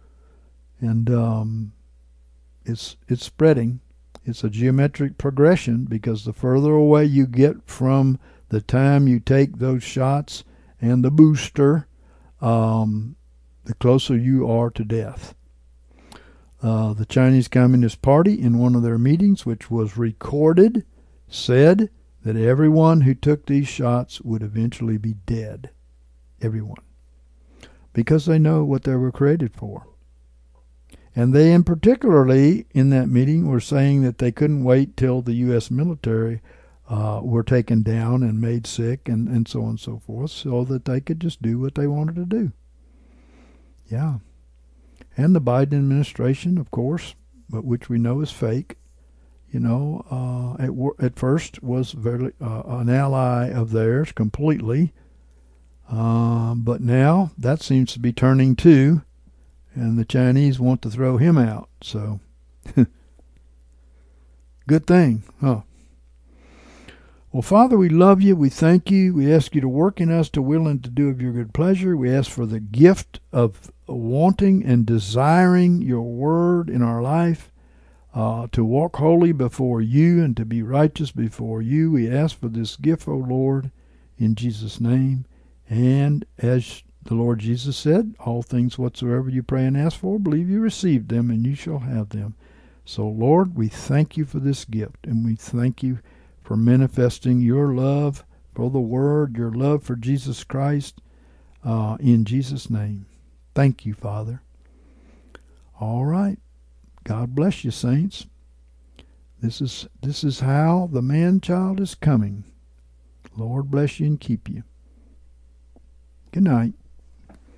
And it's spreading. It's a geometric progression because the further away you get from the time you take those shots and the booster, the closer you are to death. The Chinese Communist Party, in one of their meetings, which was recorded, said that everyone who took these shots would eventually be dead. Everyone. Because they know what they were created for. And they, in particularly, in that meeting, were saying that they couldn't wait till the U.S. military were taken down and made sick and so on and so forth, so that they could just do what they wanted to do. Yeah. And the Biden administration, of course, but which we know is fake, you know, at first was very an ally of theirs completely. But now that seems to be turning too. And the Chinese want to throw him out. So, good thing, huh? Well, Father, we love you. We thank you. We ask you to work in us to will and to do of your good pleasure. We ask for the gift of wanting and desiring your word in our life, to walk holy before you and to be righteous before you. We ask for this gift, O Lord, in Jesus' name. And as the Lord Jesus said, all things whatsoever you pray and ask for, believe you received them, and you shall have them. So, Lord, we thank you for this gift, and we thank you for manifesting your love for the Word, your love for Jesus Christ, in Jesus' name. Thank you, Father. All right. God bless you, saints. This is how the man-child is coming. Lord bless you and keep you. Good night.